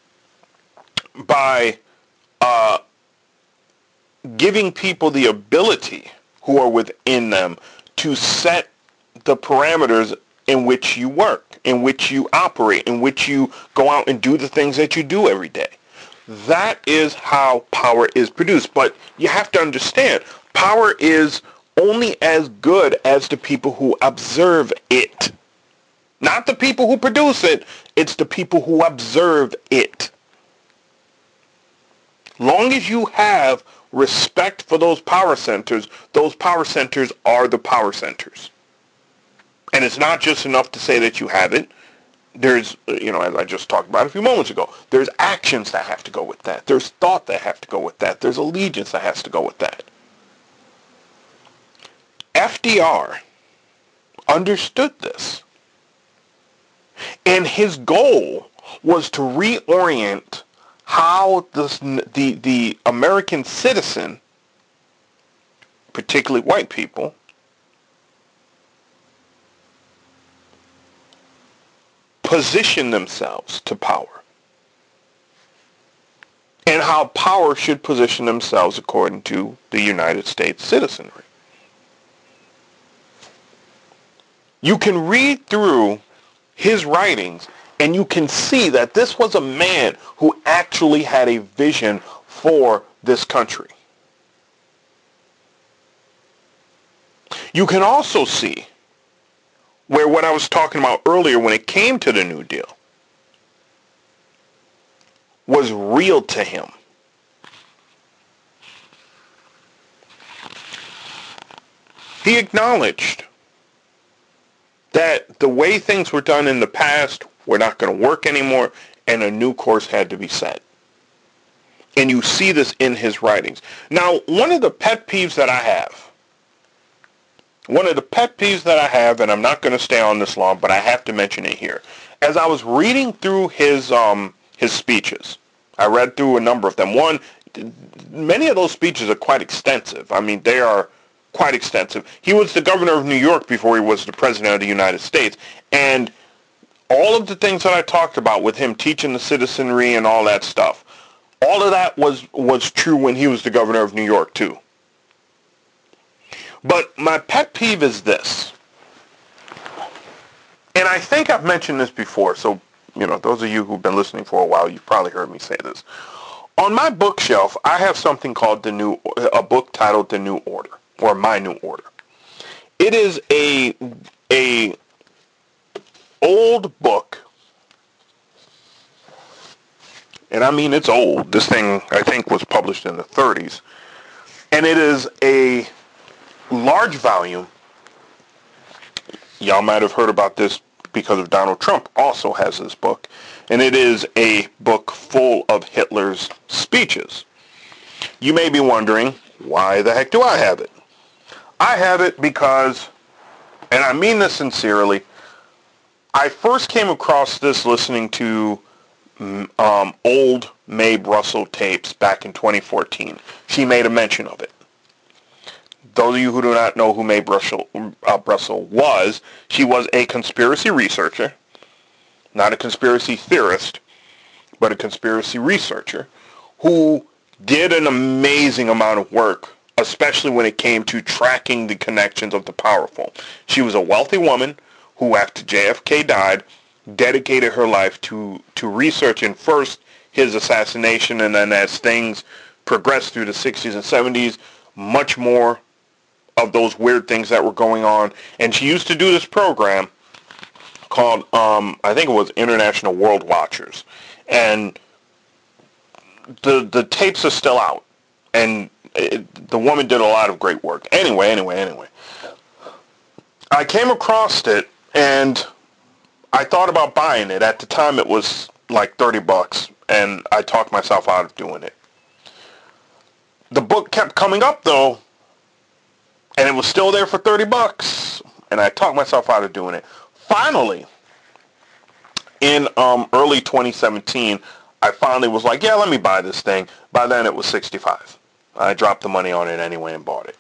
giving people the ability who are within them to set the parameters in which you work, in which you operate, in which you go out and do the things that you do every day. That is how power is produced. But you have to understand, power is only as good as the people who observe it. Not the people who produce it, it's the people who observe it. Long as you have respect for those power centers are the power centers. And it's not just enough to say that you have it. There's, as I just talked about a few moments ago, there's actions that have to go with that. There's thought that have to go with that. There's allegiance that has to go with that. FDR understood this. And his goal was to reorient how the American citizen, particularly white people, position themselves to power. And how power should position themselves according to the United States citizenry. You can read through his writings and you can see that this was a man who actually had a vision for this country. You can also see where what I was talking about earlier when it came to the New Deal was real to him. He acknowledged that the way things were done in the past were not going to work anymore, and a new course had to be set. And you see this in his writings. Now, one of the pet peeves that I have, and I'm not going to stay on this long, but I have to mention it here. As I was reading through his speeches, I read through a number of them. Many of those speeches are quite extensive. I mean, they are quite extensive. He was the governor of New York before he was the president of the United States. And all of the things that I talked about with him teaching the citizenry and all that stuff, all of that was true when he was the governor of New York too. But my pet peeve is this. And I think I've mentioned this before, so those of you who've been listening for a while, you've probably heard me say this. On my bookshelf, I have something called a book titled The New Order, or My New Order. It is a old book, and I mean it's old. This thing, I think, was published in the 30s, and it is a large volume. Y'all might have heard about this because of Donald Trump also has this book, and it is a book full of Hitler's speeches. You may be wondering, why the heck do I have it? I have it because, and I mean this sincerely, I first came across this listening to old Mae Brussell tapes back in 2014. She made a mention of it. Those of you who do not know who Mae Brussell was, she was a conspiracy researcher, not a conspiracy theorist, but a conspiracy researcher who did an amazing amount of work, especially when it came to tracking the connections of the powerful. She was a wealthy woman who, after JFK died, dedicated her life to researching first his assassination, and then as things progressed through the 60s and 70s, much more of those weird things that were going on. And she used to do this program called, I think it was International World Watchers. And the tapes are still out. And the woman did a lot of great work. Anyway. I came across it, and I thought about buying it. At the time, it was like $30, and I talked myself out of doing it. The book kept coming up, though, and it was still there for $30, and I talked myself out of doing it. Finally, in early 2017, I finally was like, yeah, let me buy this thing. By then it was $65. I dropped the money on it anyway and bought it.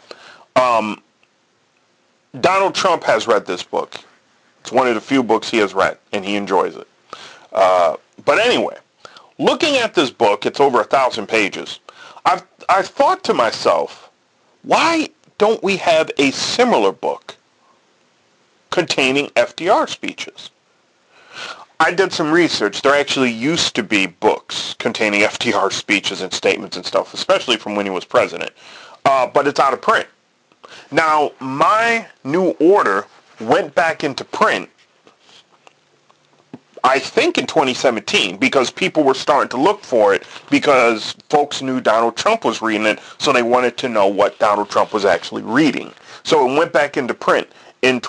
Donald Trump has read this book. It's one of the few books he has read, and he enjoys it. But anyway, looking at this book, it's over 1,000 pages. I thought to myself, why don't we have a similar book containing FDR speeches? I did some research. There actually used to be books containing FDR speeches and statements and stuff, especially from when he was president. But it's out of print. Now, my new order went back into print, I think in 2017, because people were starting to look for it because folks knew Donald Trump was reading it, so they wanted to know what Donald Trump was actually reading. So it went back into print in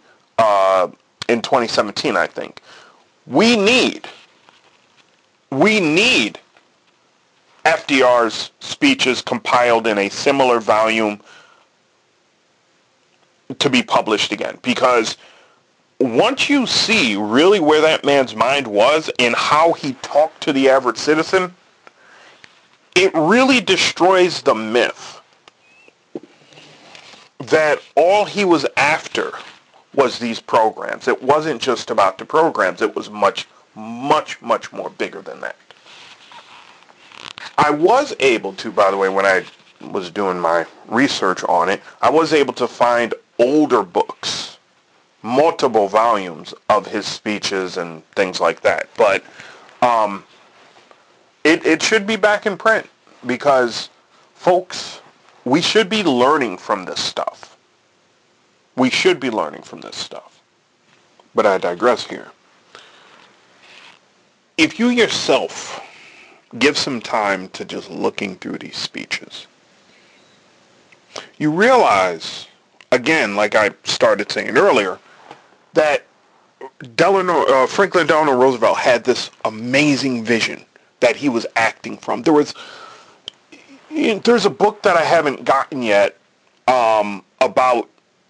2017, I think. We need FDR's speeches compiled in a similar volume to be published again, because once you see really where that man's mind was and how he talked to the average citizen, it really destroys the myth that all he was after was these programs. It wasn't just about the programs. It was much, much, much more bigger than that. I was able to, by the way, when I was doing my research on it, I was able to find older books, multiple volumes of his speeches and things like that. But it should be back in print because, folks, we should be learning from this stuff. We should be learning from this stuff. But I digress here. If you yourself give some time to just looking through these speeches, you realize, again, like I started saying earlier, that Franklin Delano Roosevelt had this amazing vision that he was acting from. There's a book that I haven't gotten yet about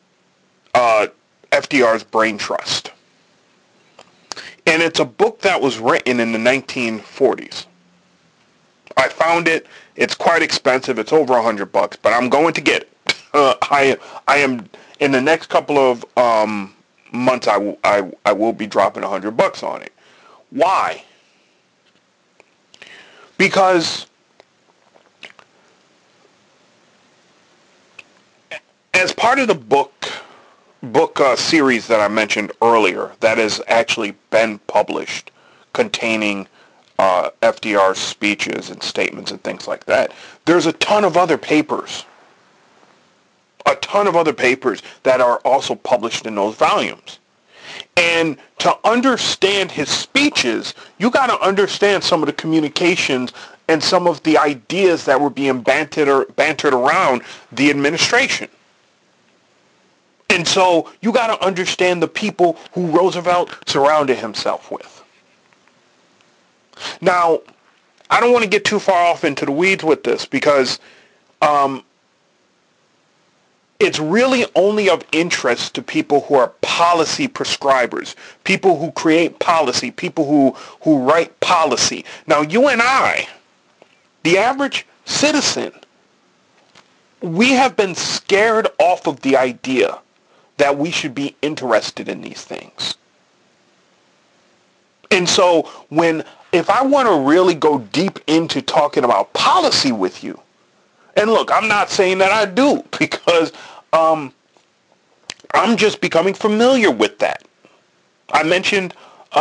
FDR's Brain Trust. And it's a book that was written in the 1940s. I found it. It's quite expensive. It's over $100, but I'm going to get it. I am in the next couple of months. I will be dropping $100 on it. Why? Because as part of the book series that I mentioned earlier, that has actually been published, containing FDR's speeches and statements and things like that, there's a ton of other papers. A ton of other papers that are also published in those volumes. And to understand his speeches, you got to understand some of the communications and some of the ideas that were being bantered around the administration. And so you got to understand the people who Roosevelt surrounded himself with. Now, I don't want to get too far off into the weeds with this because it's really only of interest to people who are policy prescribers, people who create policy, people who write policy. Now, you and I, the average citizen, we have been scared off of the idea that we should be interested in these things. And so if I want to really go deep into talking about policy with you, and look, I'm not saying that I do, because I'm just becoming familiar with that. I mentioned,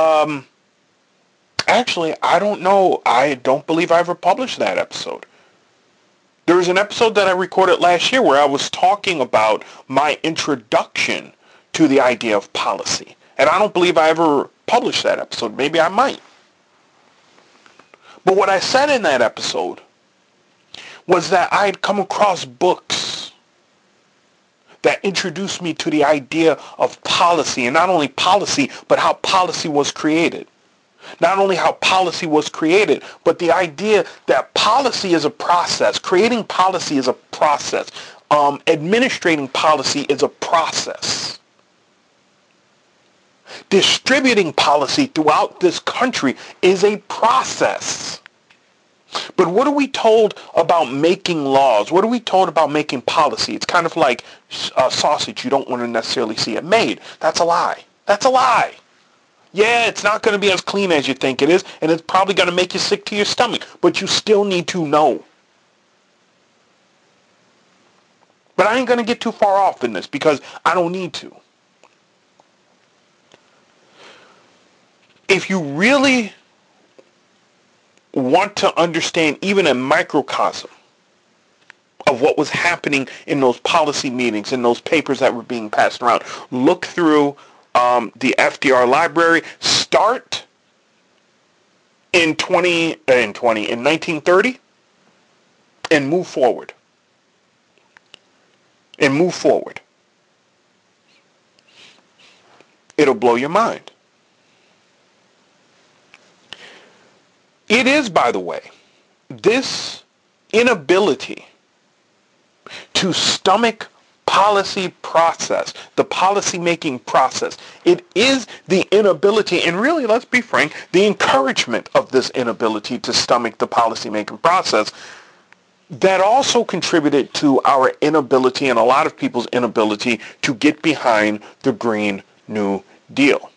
actually, I don't know, I don't believe I ever published that episode. There was an episode that I recorded last year where I was talking about my introduction to the idea of policy. And I don't believe I ever published that episode. Maybe I might. But what I said in that episode was that I had come across books that introduced me to the idea of policy, and not only policy, but how policy was created. Not only how policy was created, but the idea that policy is a process. Creating policy is a process. Administrating policy is a process. Distributing policy throughout this country is a process. But what are we told about making laws? What are we told about making policy? It's kind of like sausage. You don't want to necessarily see it made. That's a lie. That's a lie. Yeah, it's not going to be as clean as you think it is, and it's probably going to make you sick to your stomach. But you still need to know. But I ain't going to get too far off in this because I don't need to. If you really want to understand even a microcosm of what was happening in those policy meetings, in those papers that were being passed around, look through the FDR library. Start in 1930 and move forward. And move forward. It'll blow your mind. It is, by the way, this inability to stomach policy process, the policy-making process, it is the inability, and really, let's be frank, the encouragement of this inability to stomach the policy-making process that also contributed to our inability and a lot of people's inability to get behind the Green New Deal.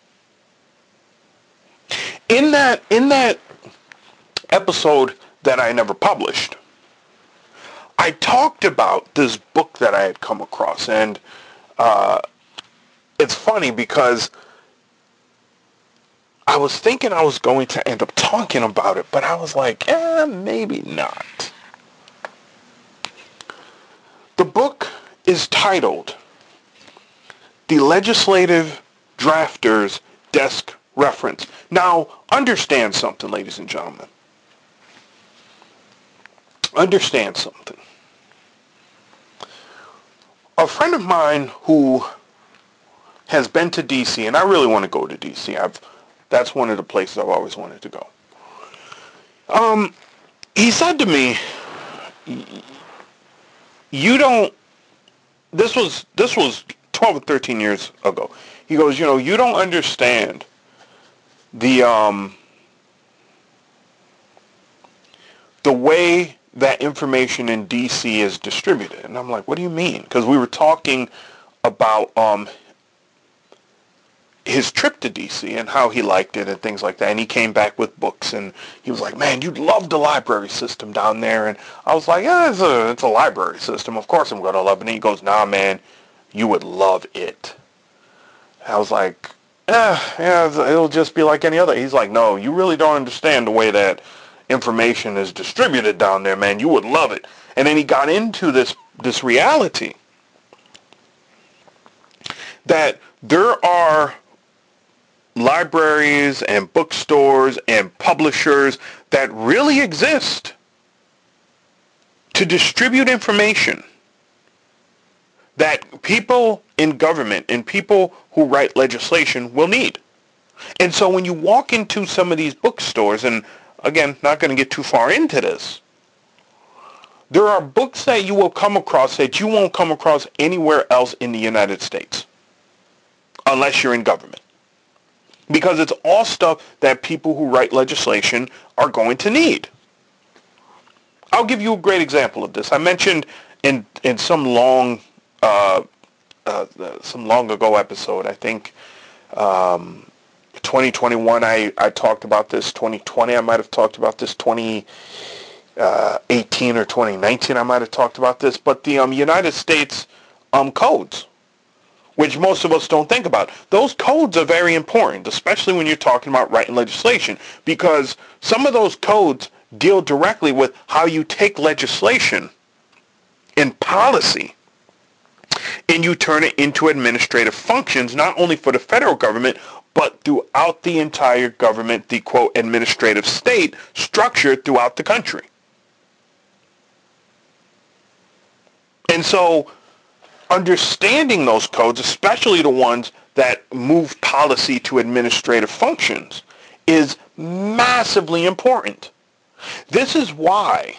In that episode that I never published, I talked about this book that I had come across, and it's funny because I was thinking I was going to end up talking about it, but I was like, maybe not. The book is titled The Legislative Drafter's Desk Reference. Now, understand something, ladies and gentlemen. Understand something. A friend of mine who has been to D.C., and I really want to go to D.C. That's one of the places I've always wanted to go. He said to me, this was 12 or 13 years ago. He goes, you don't understand the way that information in D.C. is distributed. And I'm like, what do you mean? Because we were talking about his trip to D.C. and how he liked it and things like that. And he came back with books, and he was like, man, you'd love the library system down there. And I was like, yeah, it's a library system. Of course I'm going to love it. And he goes, nah, man, you would love it. I was like, yeah, it'll just be like any other. He's like, no, you really don't understand the way that information is distributed down there, man. You would love it. And then he got into this reality that there are libraries and bookstores and publishers that really exist to distribute information that people in government and people who write legislation will need. And so when you walk into some of these bookstores, and again, not going to get too far into this, there are books that you will come across that you won't come across anywhere else in the United States, unless you're in government. Because it's all stuff that people who write legislation are going to need. I'll give you a great example of this. I mentioned in some long ago episode, I think 2021, I talked about this. 2020, I might have talked about this. 2018 or 2019, I might have talked about this. But the United States codes, which most of us don't think about. Those codes are very important, especially when you're talking about writing legislation, because some of those codes deal directly with how you take legislation and policy and you turn it into administrative functions, not only for the federal government, but throughout the entire government, the, quote, administrative state structure throughout the country. And so understanding those codes, especially the ones that move policy to administrative functions, is massively important. This is why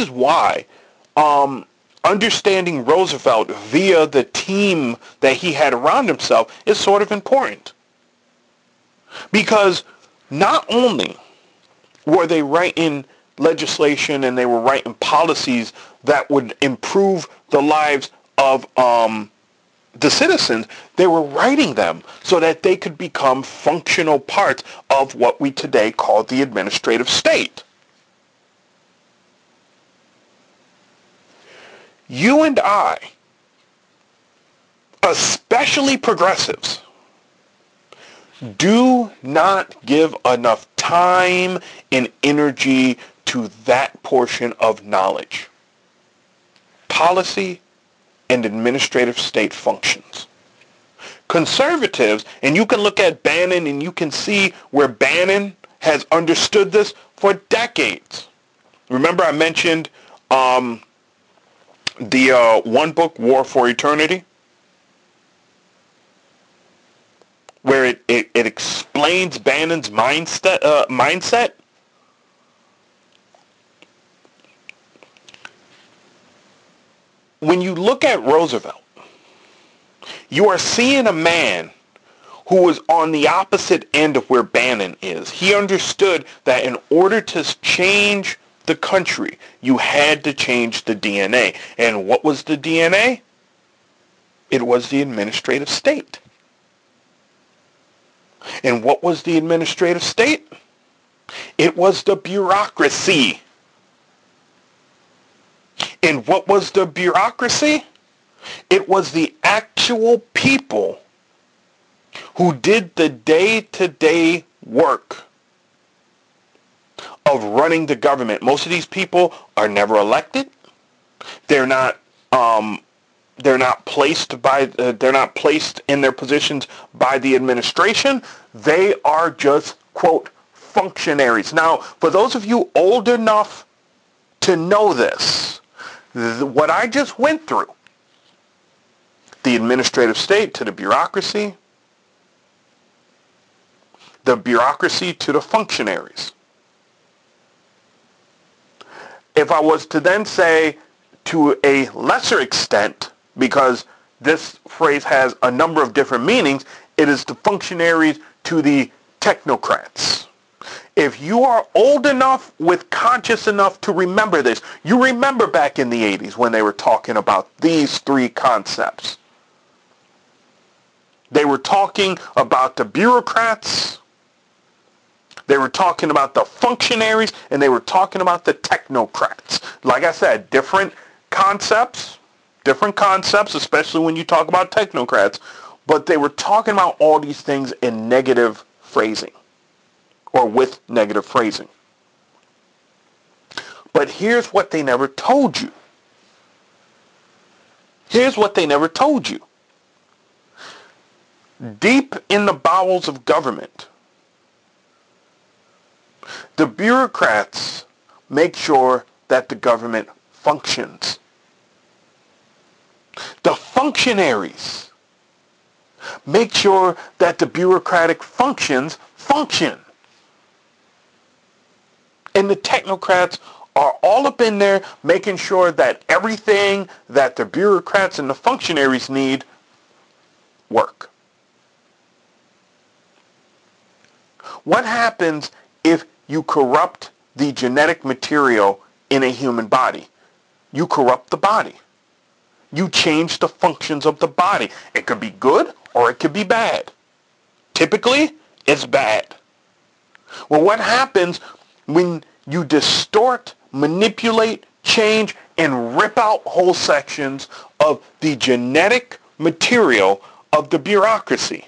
understanding Roosevelt via the team that he had around himself is sort of important. Because not only were they writing legislation and they were writing policies that would improve the lives of the citizens, they were writing them so that they could become functional parts of what we today call the administrative state. You and I, especially progressives, do not give enough time and energy to that portion of knowledge. Policy and administrative state functions. Conservatives, and you can look at Bannon and you can see where Bannon has understood this for decades. Remember I mentioned the one book, War for Eternity, where it explains Bannon's mindset. When you look at Roosevelt, you are seeing a man who was on the opposite end of where Bannon is. He understood that in order to change the country, you had to change the DNA. And what was the DNA? It was the administrative state. And what was the administrative state? It was the bureaucracy. And what was the bureaucracy? It was the actual people who did the day-to-day work of running the government. Most of these people are never elected. They're not placed in their positions by the administration. They are just, quote, functionaries. Now, for those of you old enough to know this, what I just went through, the administrative state to the bureaucracy to the functionaries. If I was to then say to a lesser extent, because this phrase has a number of different meanings, it is the functionaries to the technocrats. If you are old enough with conscious enough to remember this, you remember back in the 80s when they were talking about these three concepts. They were talking about the bureaucrats, they were talking about the functionaries, and they were talking about the technocrats. Like I said, different concepts, especially when you talk about technocrats, but they were talking about all these things in negative phrasing, or with negative phrasing. But here's what they never told you. Deep in the bowels of government, the bureaucrats make sure that the government functions. The functionaries make sure that the bureaucratic functions function. And the technocrats are all up in there making sure that everything that the bureaucrats and the functionaries need work. What happens if you corrupt the genetic material in a human body? You corrupt the body. You change the functions of the body. It could be good or it could be bad. Typically, it's bad. Well, what happens when you distort, manipulate, change, and rip out whole sections of the genetic material of the bureaucracy?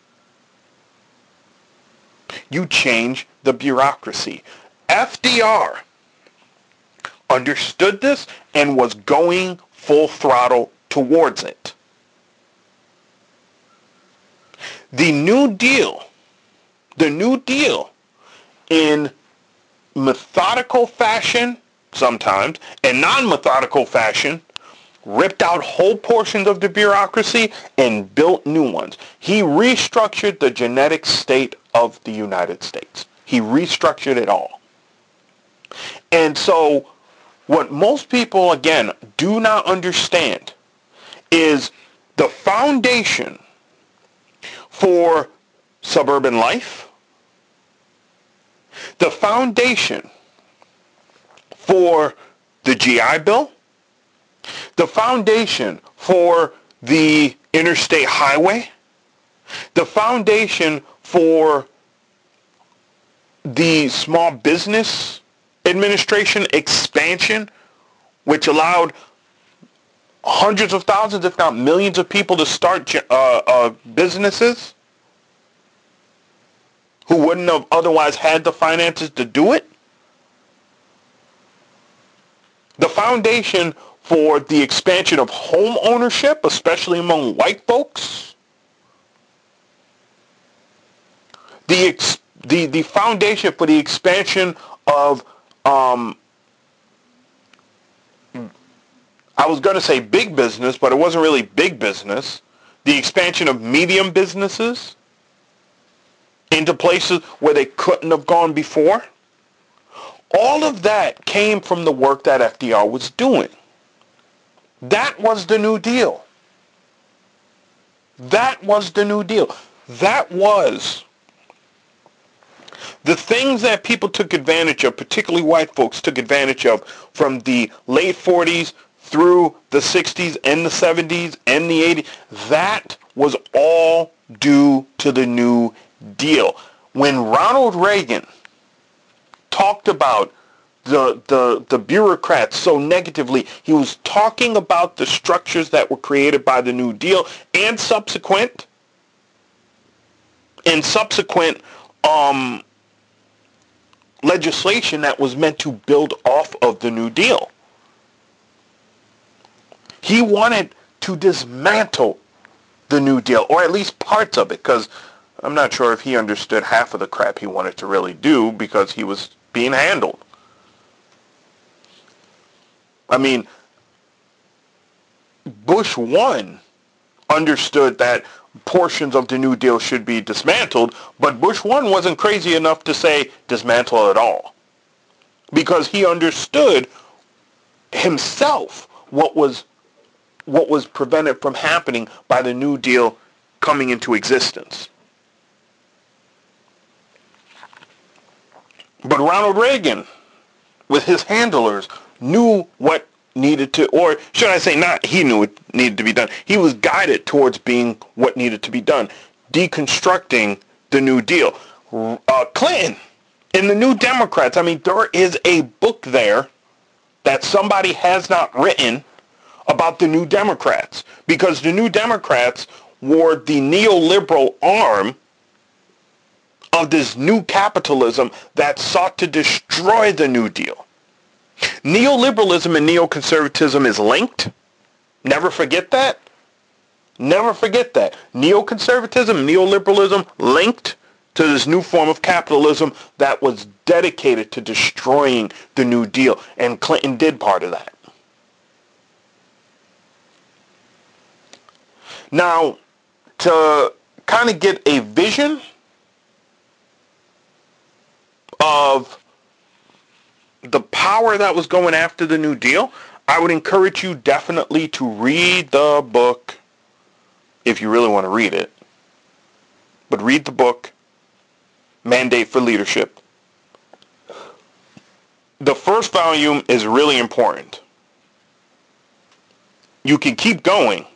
You change the bureaucracy. FDR understood this and was going full throttle towards it. The New Deal in methodical fashion sometimes and non-methodical fashion ripped out whole portions of the bureaucracy and built new ones. He restructured the genetic state of the United States. He restructured it all. And so what most people, again, do not understand is the foundation for suburban life, The foundation for the GI Bill, the foundation for the interstate highway, the foundation for the Small Business Administration expansion, which allowed hundreds of thousands, if not millions of people to start businesses who wouldn't have otherwise had the finances to do it. The foundation for the expansion of home ownership, especially among white folks. The foundation for the expansion of, I was going to say big business, but it wasn't really big business. The expansion of medium businesses into places where they couldn't have gone before. All of that came from the work that FDR was doing. That was the New Deal. That was the New Deal. That was the things that people took advantage of, particularly white folks took advantage of from the late 40s through the 60s and the 70s and the 80s. That was all due to the New Deal. When Ronald Reagan talked about the bureaucrats so negatively, he was talking about the structures that were created by the New Deal and subsequent legislation that was meant to build off of the New Deal. He wanted to dismantle the New Deal, or at least parts of it, because I'm not sure if he understood half of the crap he wanted to really do because he was being handled. I mean, Bush 1 understood that portions of the New Deal should be dismantled, but Bush 1 wasn't crazy enough to say dismantle it all, because he understood himself what was prevented from happening by the New Deal coming into existence. But Ronald Reagan, with his handlers, knew what needed to, or should I say not he knew it needed to be done. He was guided towards being what needed to be done, deconstructing the New Deal. Clinton and the New Democrats, I mean, there is a book there that somebody has not written about the New Democrats, because the New Democrats were the neoliberal arm of this new capitalism that sought to destroy the New Deal. Neoliberalism and neoconservatism is linked. Never forget that. Never forget that. Neoconservatism, neoliberalism linked to this new form of capitalism that was dedicated to destroying the New Deal. And Clinton did part of that. Now, to kind of get a vision of the power that was going after the New Deal, I would encourage you definitely to read the book if you really want to read it. But read the book, Mandate for Leadership. The first volume is really important. You can keep going,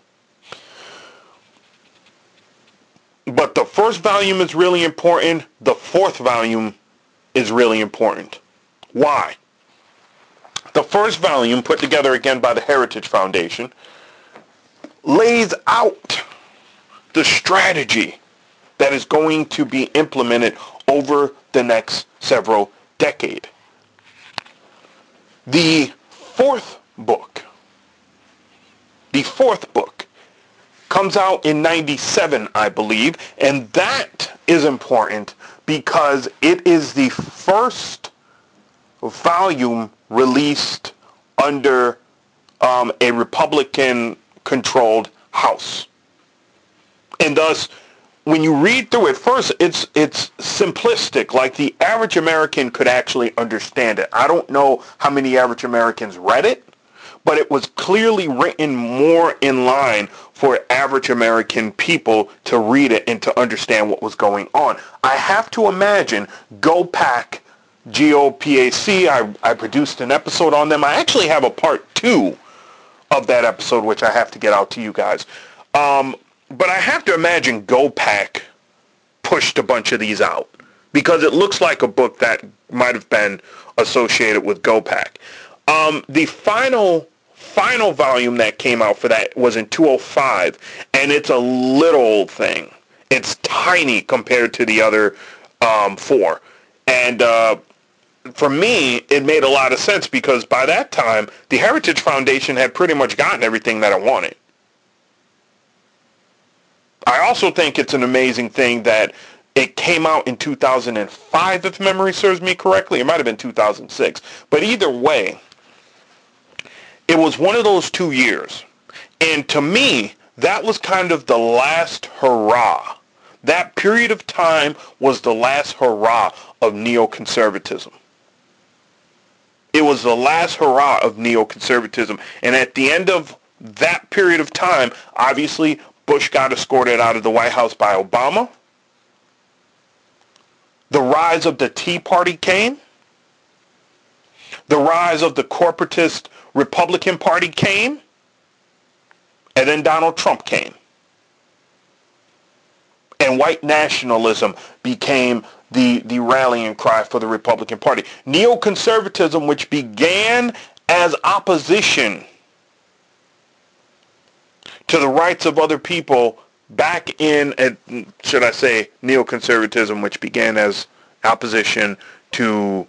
but the first volume is really important. The fourth volume is really important. Why? The first volume, put together again by the Heritage Foundation, lays out the strategy that is going to be implemented over the next several decades. The fourth book comes out in 97, I believe, and that is important because it is the first volume released under a Republican-controlled House. And thus, when you read through it, first, it's simplistic, like the average American could actually understand it. I don't know how many average Americans read it, but it was clearly written more in line for average American people to read it and to understand what was going on. I have to imagine GOPAC GOPAC. I produced an episode on them. I actually have a part 2 of that episode, which I have to get out to you guys. But I have to imagine GOPAC pushed a bunch of these out, because it looks like a book that might have been associated with GOPAC. The final volume that came out for that was in 2005, and it's a little thing. It's tiny compared to the other 4. And for me, it made a lot of sense, because by that time, the Heritage Foundation had pretty much gotten everything that I wanted. I also think it's an amazing thing that it came out in 2005, if memory serves me correctly. It might have been 2006. But either way, it was one of those 2 years. And to me, that was kind of the last hurrah. That period of time was the last hurrah of neoconservatism. It was the last hurrah of neoconservatism. And at the end of that period of time, obviously, Bush got escorted out of the White House by Obama. The rise of the Tea Party came. The rise of the corporatist Republican Party came. And then Donald Trump came. And white nationalism became the rallying cry for the Republican Party. Neoconservatism, which began as opposition to the rights of other people back in, should I say, neoconservatism, which began as opposition to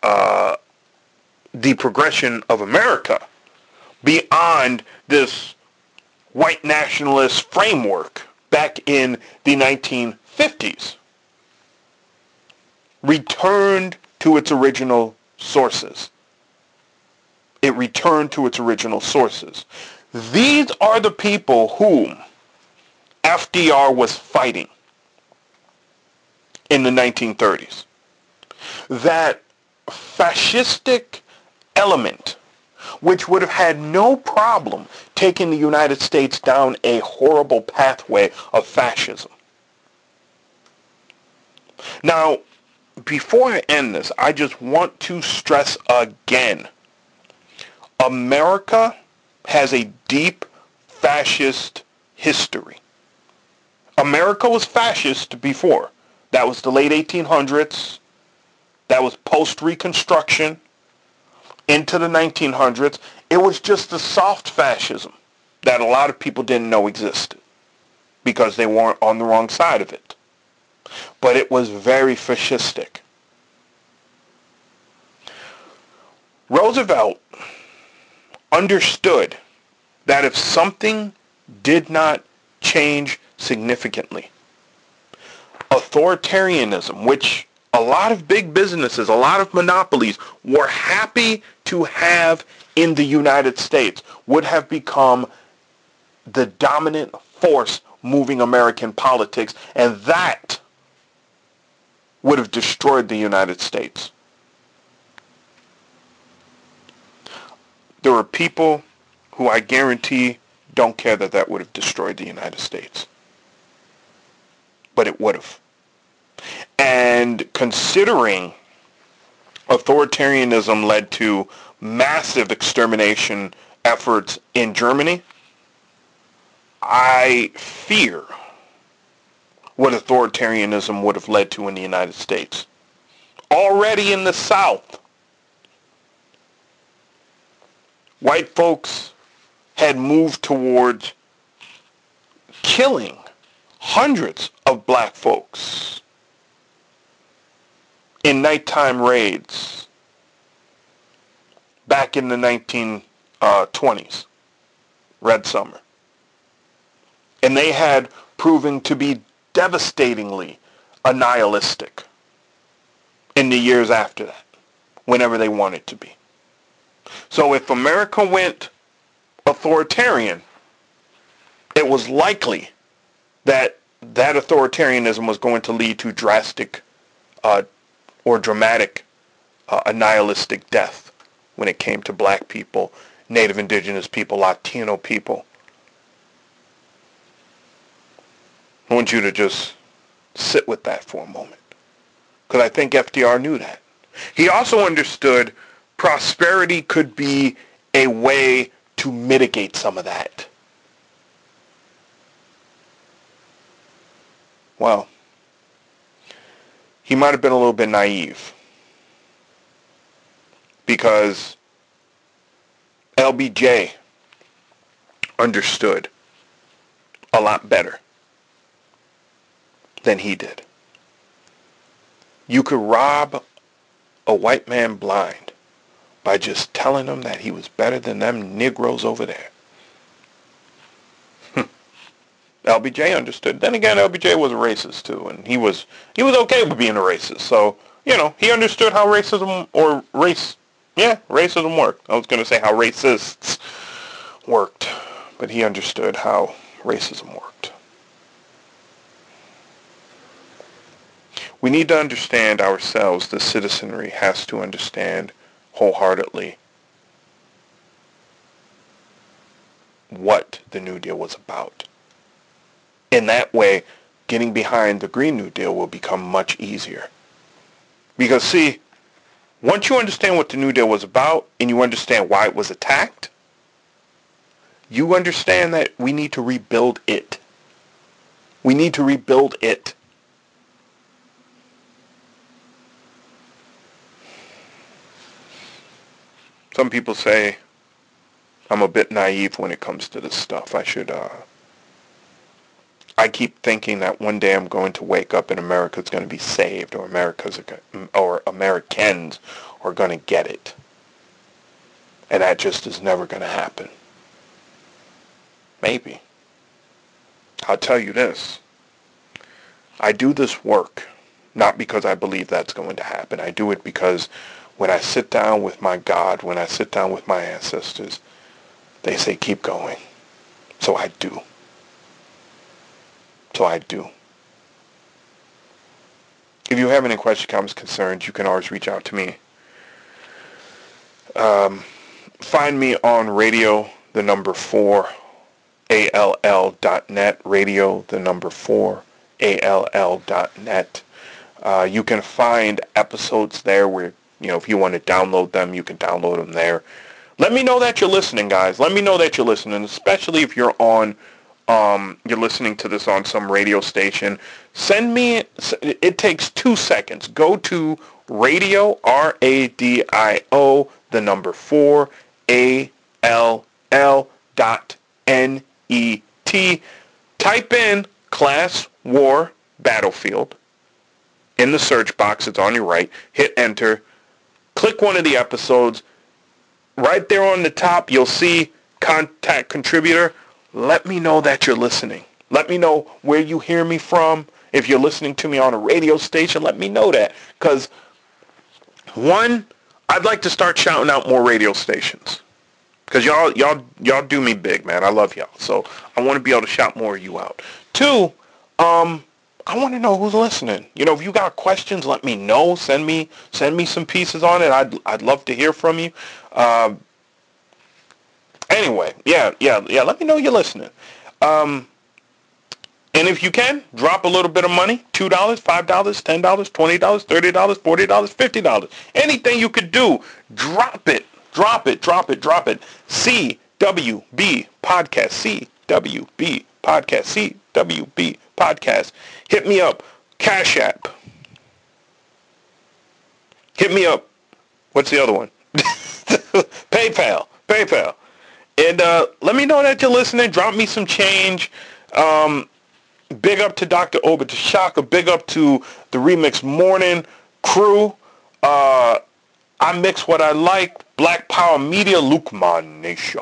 the progression of America beyond this white nationalist framework back in the 1950s, returned to its original sources. It returned to its original sources. These are the people whom FDR was fighting in the 1930s. That fascistic element, which would have had no problem taking the United States down a horrible pathway of fascism. Now, before I end this, I just want to stress again, America has a deep fascist history. America was fascist before. That was the late 1800s. That was post-Reconstruction into the 1900s. It was just the soft fascism that a lot of people didn't know existed because they weren't on the wrong side of it. But it was very fascistic. Roosevelt understood that if something did not change significantly, authoritarianism, which a lot of big businesses, a lot of monopolies were happy to have in the United States, would have become the dominant force moving American politics, and that would have destroyed the United States. There are people who I guarantee don't care that that would have destroyed the United States. But it would have. And considering authoritarianism led to massive extermination efforts in Germany, I fear what authoritarianism would have led to in the United States. Already in the South, white folks had moved towards killing hundreds of black folks in nighttime raids back in the 1920s, Red Summer. And they had proven to be devastatingly nihilistic in the years after that, whenever they wanted to be. So if America went authoritarian, it was likely that that authoritarianism was going to lead to drastic or dramatic nihilistic death when it came to black people, Native Indigenous people, Latino people. I want you to just sit with that for a moment, because I think FDR knew that. He also understood prosperity could be a way to mitigate some of that. Well, he might have been a little bit naive because LBJ understood a lot better than he did. You could rob a white man blind by just telling him that he was better than them Negroes over there. LBJ understood. Then again, LBJ was a racist too, and he was okay with being a racist. So, he understood how racism worked. I was going to say how racists worked, but he understood how racism worked. We need to understand ourselves. The citizenry has to understand wholeheartedly what the New Deal was about. In that way, getting behind the Green New Deal will become much easier. Because, see, once you understand what the New Deal was about and you understand why it was attacked, you understand that we need to rebuild it. We need to rebuild it. Some people say I'm a bit naive when it comes to this stuff. I keep thinking that one day I'm going to wake up and America's going to be saved, or Americans are going to get it. And that just is never going to happen. Maybe. I'll tell you this. I do this work not because I believe that's going to happen. I do it because when I sit down with my God, when I sit down with my ancestors, they say keep going. So I do. If you have any questions, comments, concerns, you can always reach out to me. Find me on radio, the number 4, ALL.net, radio, the number 4, ALL.net. You can find episodes there where, if you want to download them, you can download them there. Let me know that you're listening, guys. Let me know that you're listening, especially if you're you're listening to this on some radio station. Send me, it takes 2 seconds. Go to radio, RADIO, the number 4, ALL.NET. Type in Class War Battlefield. In the search box, it's on your right. Hit enter. Click one of the episodes. Right there on the top, you'll see Contact Contributor. Let me know that you're listening. Let me know where you hear me from. If you're listening to me on a radio station, let me know that. Because, one, I'd like to start shouting out more radio stations. Because y'all do me big, man. I love y'all. So I want to be able to shout more of you out. 2, I want to know who's listening. If you got questions, let me know. Send me some pieces on it. I'd love to hear from you. Anyway, yeah. Let me know you're listening. And if you can, drop a little bit of money. $2, $5, $10, $20, $30, $40, $50. Anything you could do, drop it. Drop it. CWB Podcast. CWB Podcast. CWB Podcast. Hit me up. Cash App. Hit me up. What's the other one? PayPal. And let me know that you're listening. Drop me some change. Big up to Dr. Obit Shaka. Big up to the Remix Morning crew. I Mix What I Like. Black Power Media. Lukman Nation.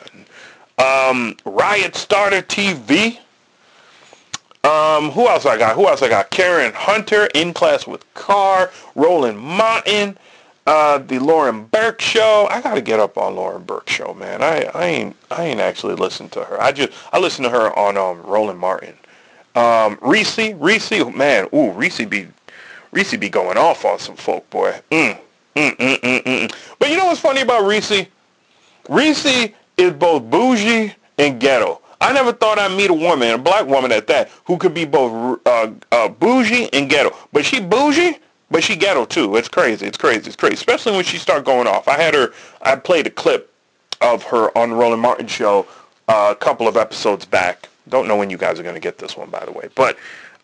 Riot Starter TV. Who else I got? Karen Hunter. In Class with Carr. Roland Martin. The Lauren Burke Show. I gotta get up on Lauren Burke Show, man. I ain't actually listened to her. I listened to her on Roland Martin. Reese, man. Ooh, Reese be going off on some folk, boy. But you know what's funny about Reese? Reese is both bougie and ghetto. I never thought I'd meet a black woman at that, who could be both bougie and ghetto. But she bougie But she ghetto too. It's crazy. It's crazy. It's crazy. Especially when she start going off. I played a clip of her on the Roland Martin show a couple of episodes back. Don't know when you guys are going to get this one, by the way. But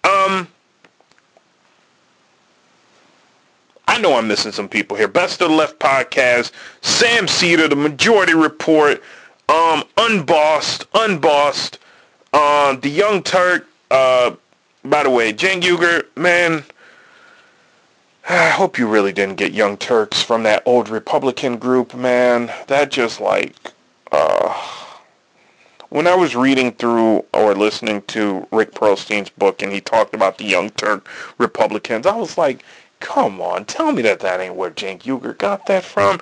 I know I'm missing some people here. Best of the Left podcast, Sam Cedar, The Majority Report, Unbossed, The Young Turk. By the way, Cenk Uygur, man, I hope you really didn't get Young Turks from that old Republican group, man. That just like, when I was reading through or listening to Rick Perlstein's book and he talked about the Young Turk Republicans, I was like, come on, tell me that ain't where Cenk Uygur got that from.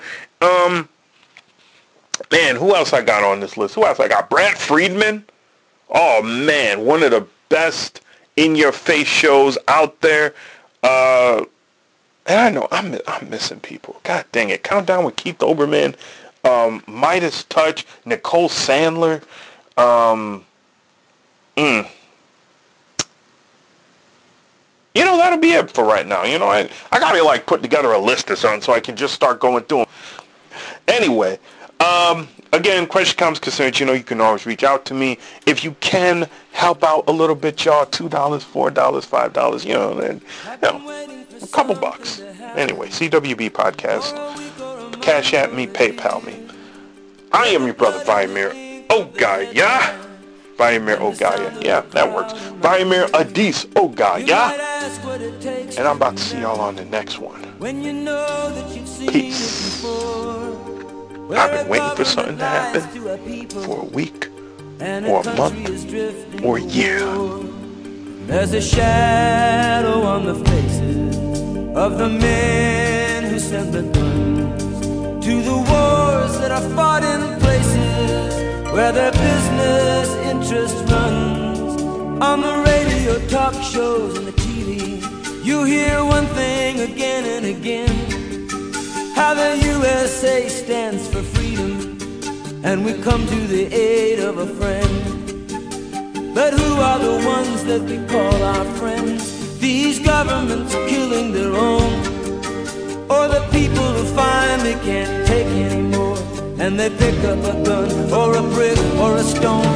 Man, who else I got on this list? Who else I got? Brad Friedman. Oh, man, one of the best in-your-face shows out there. And I know I'm missing people. God dang it. Countdown with Keith Olbermann, Midas Touch, Nicole Sandler. You know, that'll be it for right now. You know, I gotta like put together a list or something so I can just start going through them. Anyway, again, question, comments, concerns, you know, you can always reach out to me. If you can help out a little bit, y'all, $2, $4, $5, you know, then, you know, a couple bucks. Anyway, CWB Podcast. Cash at me, PayPal me. I am your brother, Vladimir Ogaya. Vladimir Ogaya. Yeah, that works. Vladimir Adis Ogaya. And I'm about to see y'all on the next one. Peace. I've been waiting for something to happen for a week, or a month, or a year. There's a shadow on the faces of the men who sent the guns to the wars that are fought in places where their business interest runs. On the radio, talk shows, and the TV, you hear one thing again and again: how the USA stands for freedom, and we come to the aid of a friend. But who are the ones that we call our friends? These governments killing their own, or the people who finally can't take anymore, and they pick up a gun or a brick or a stone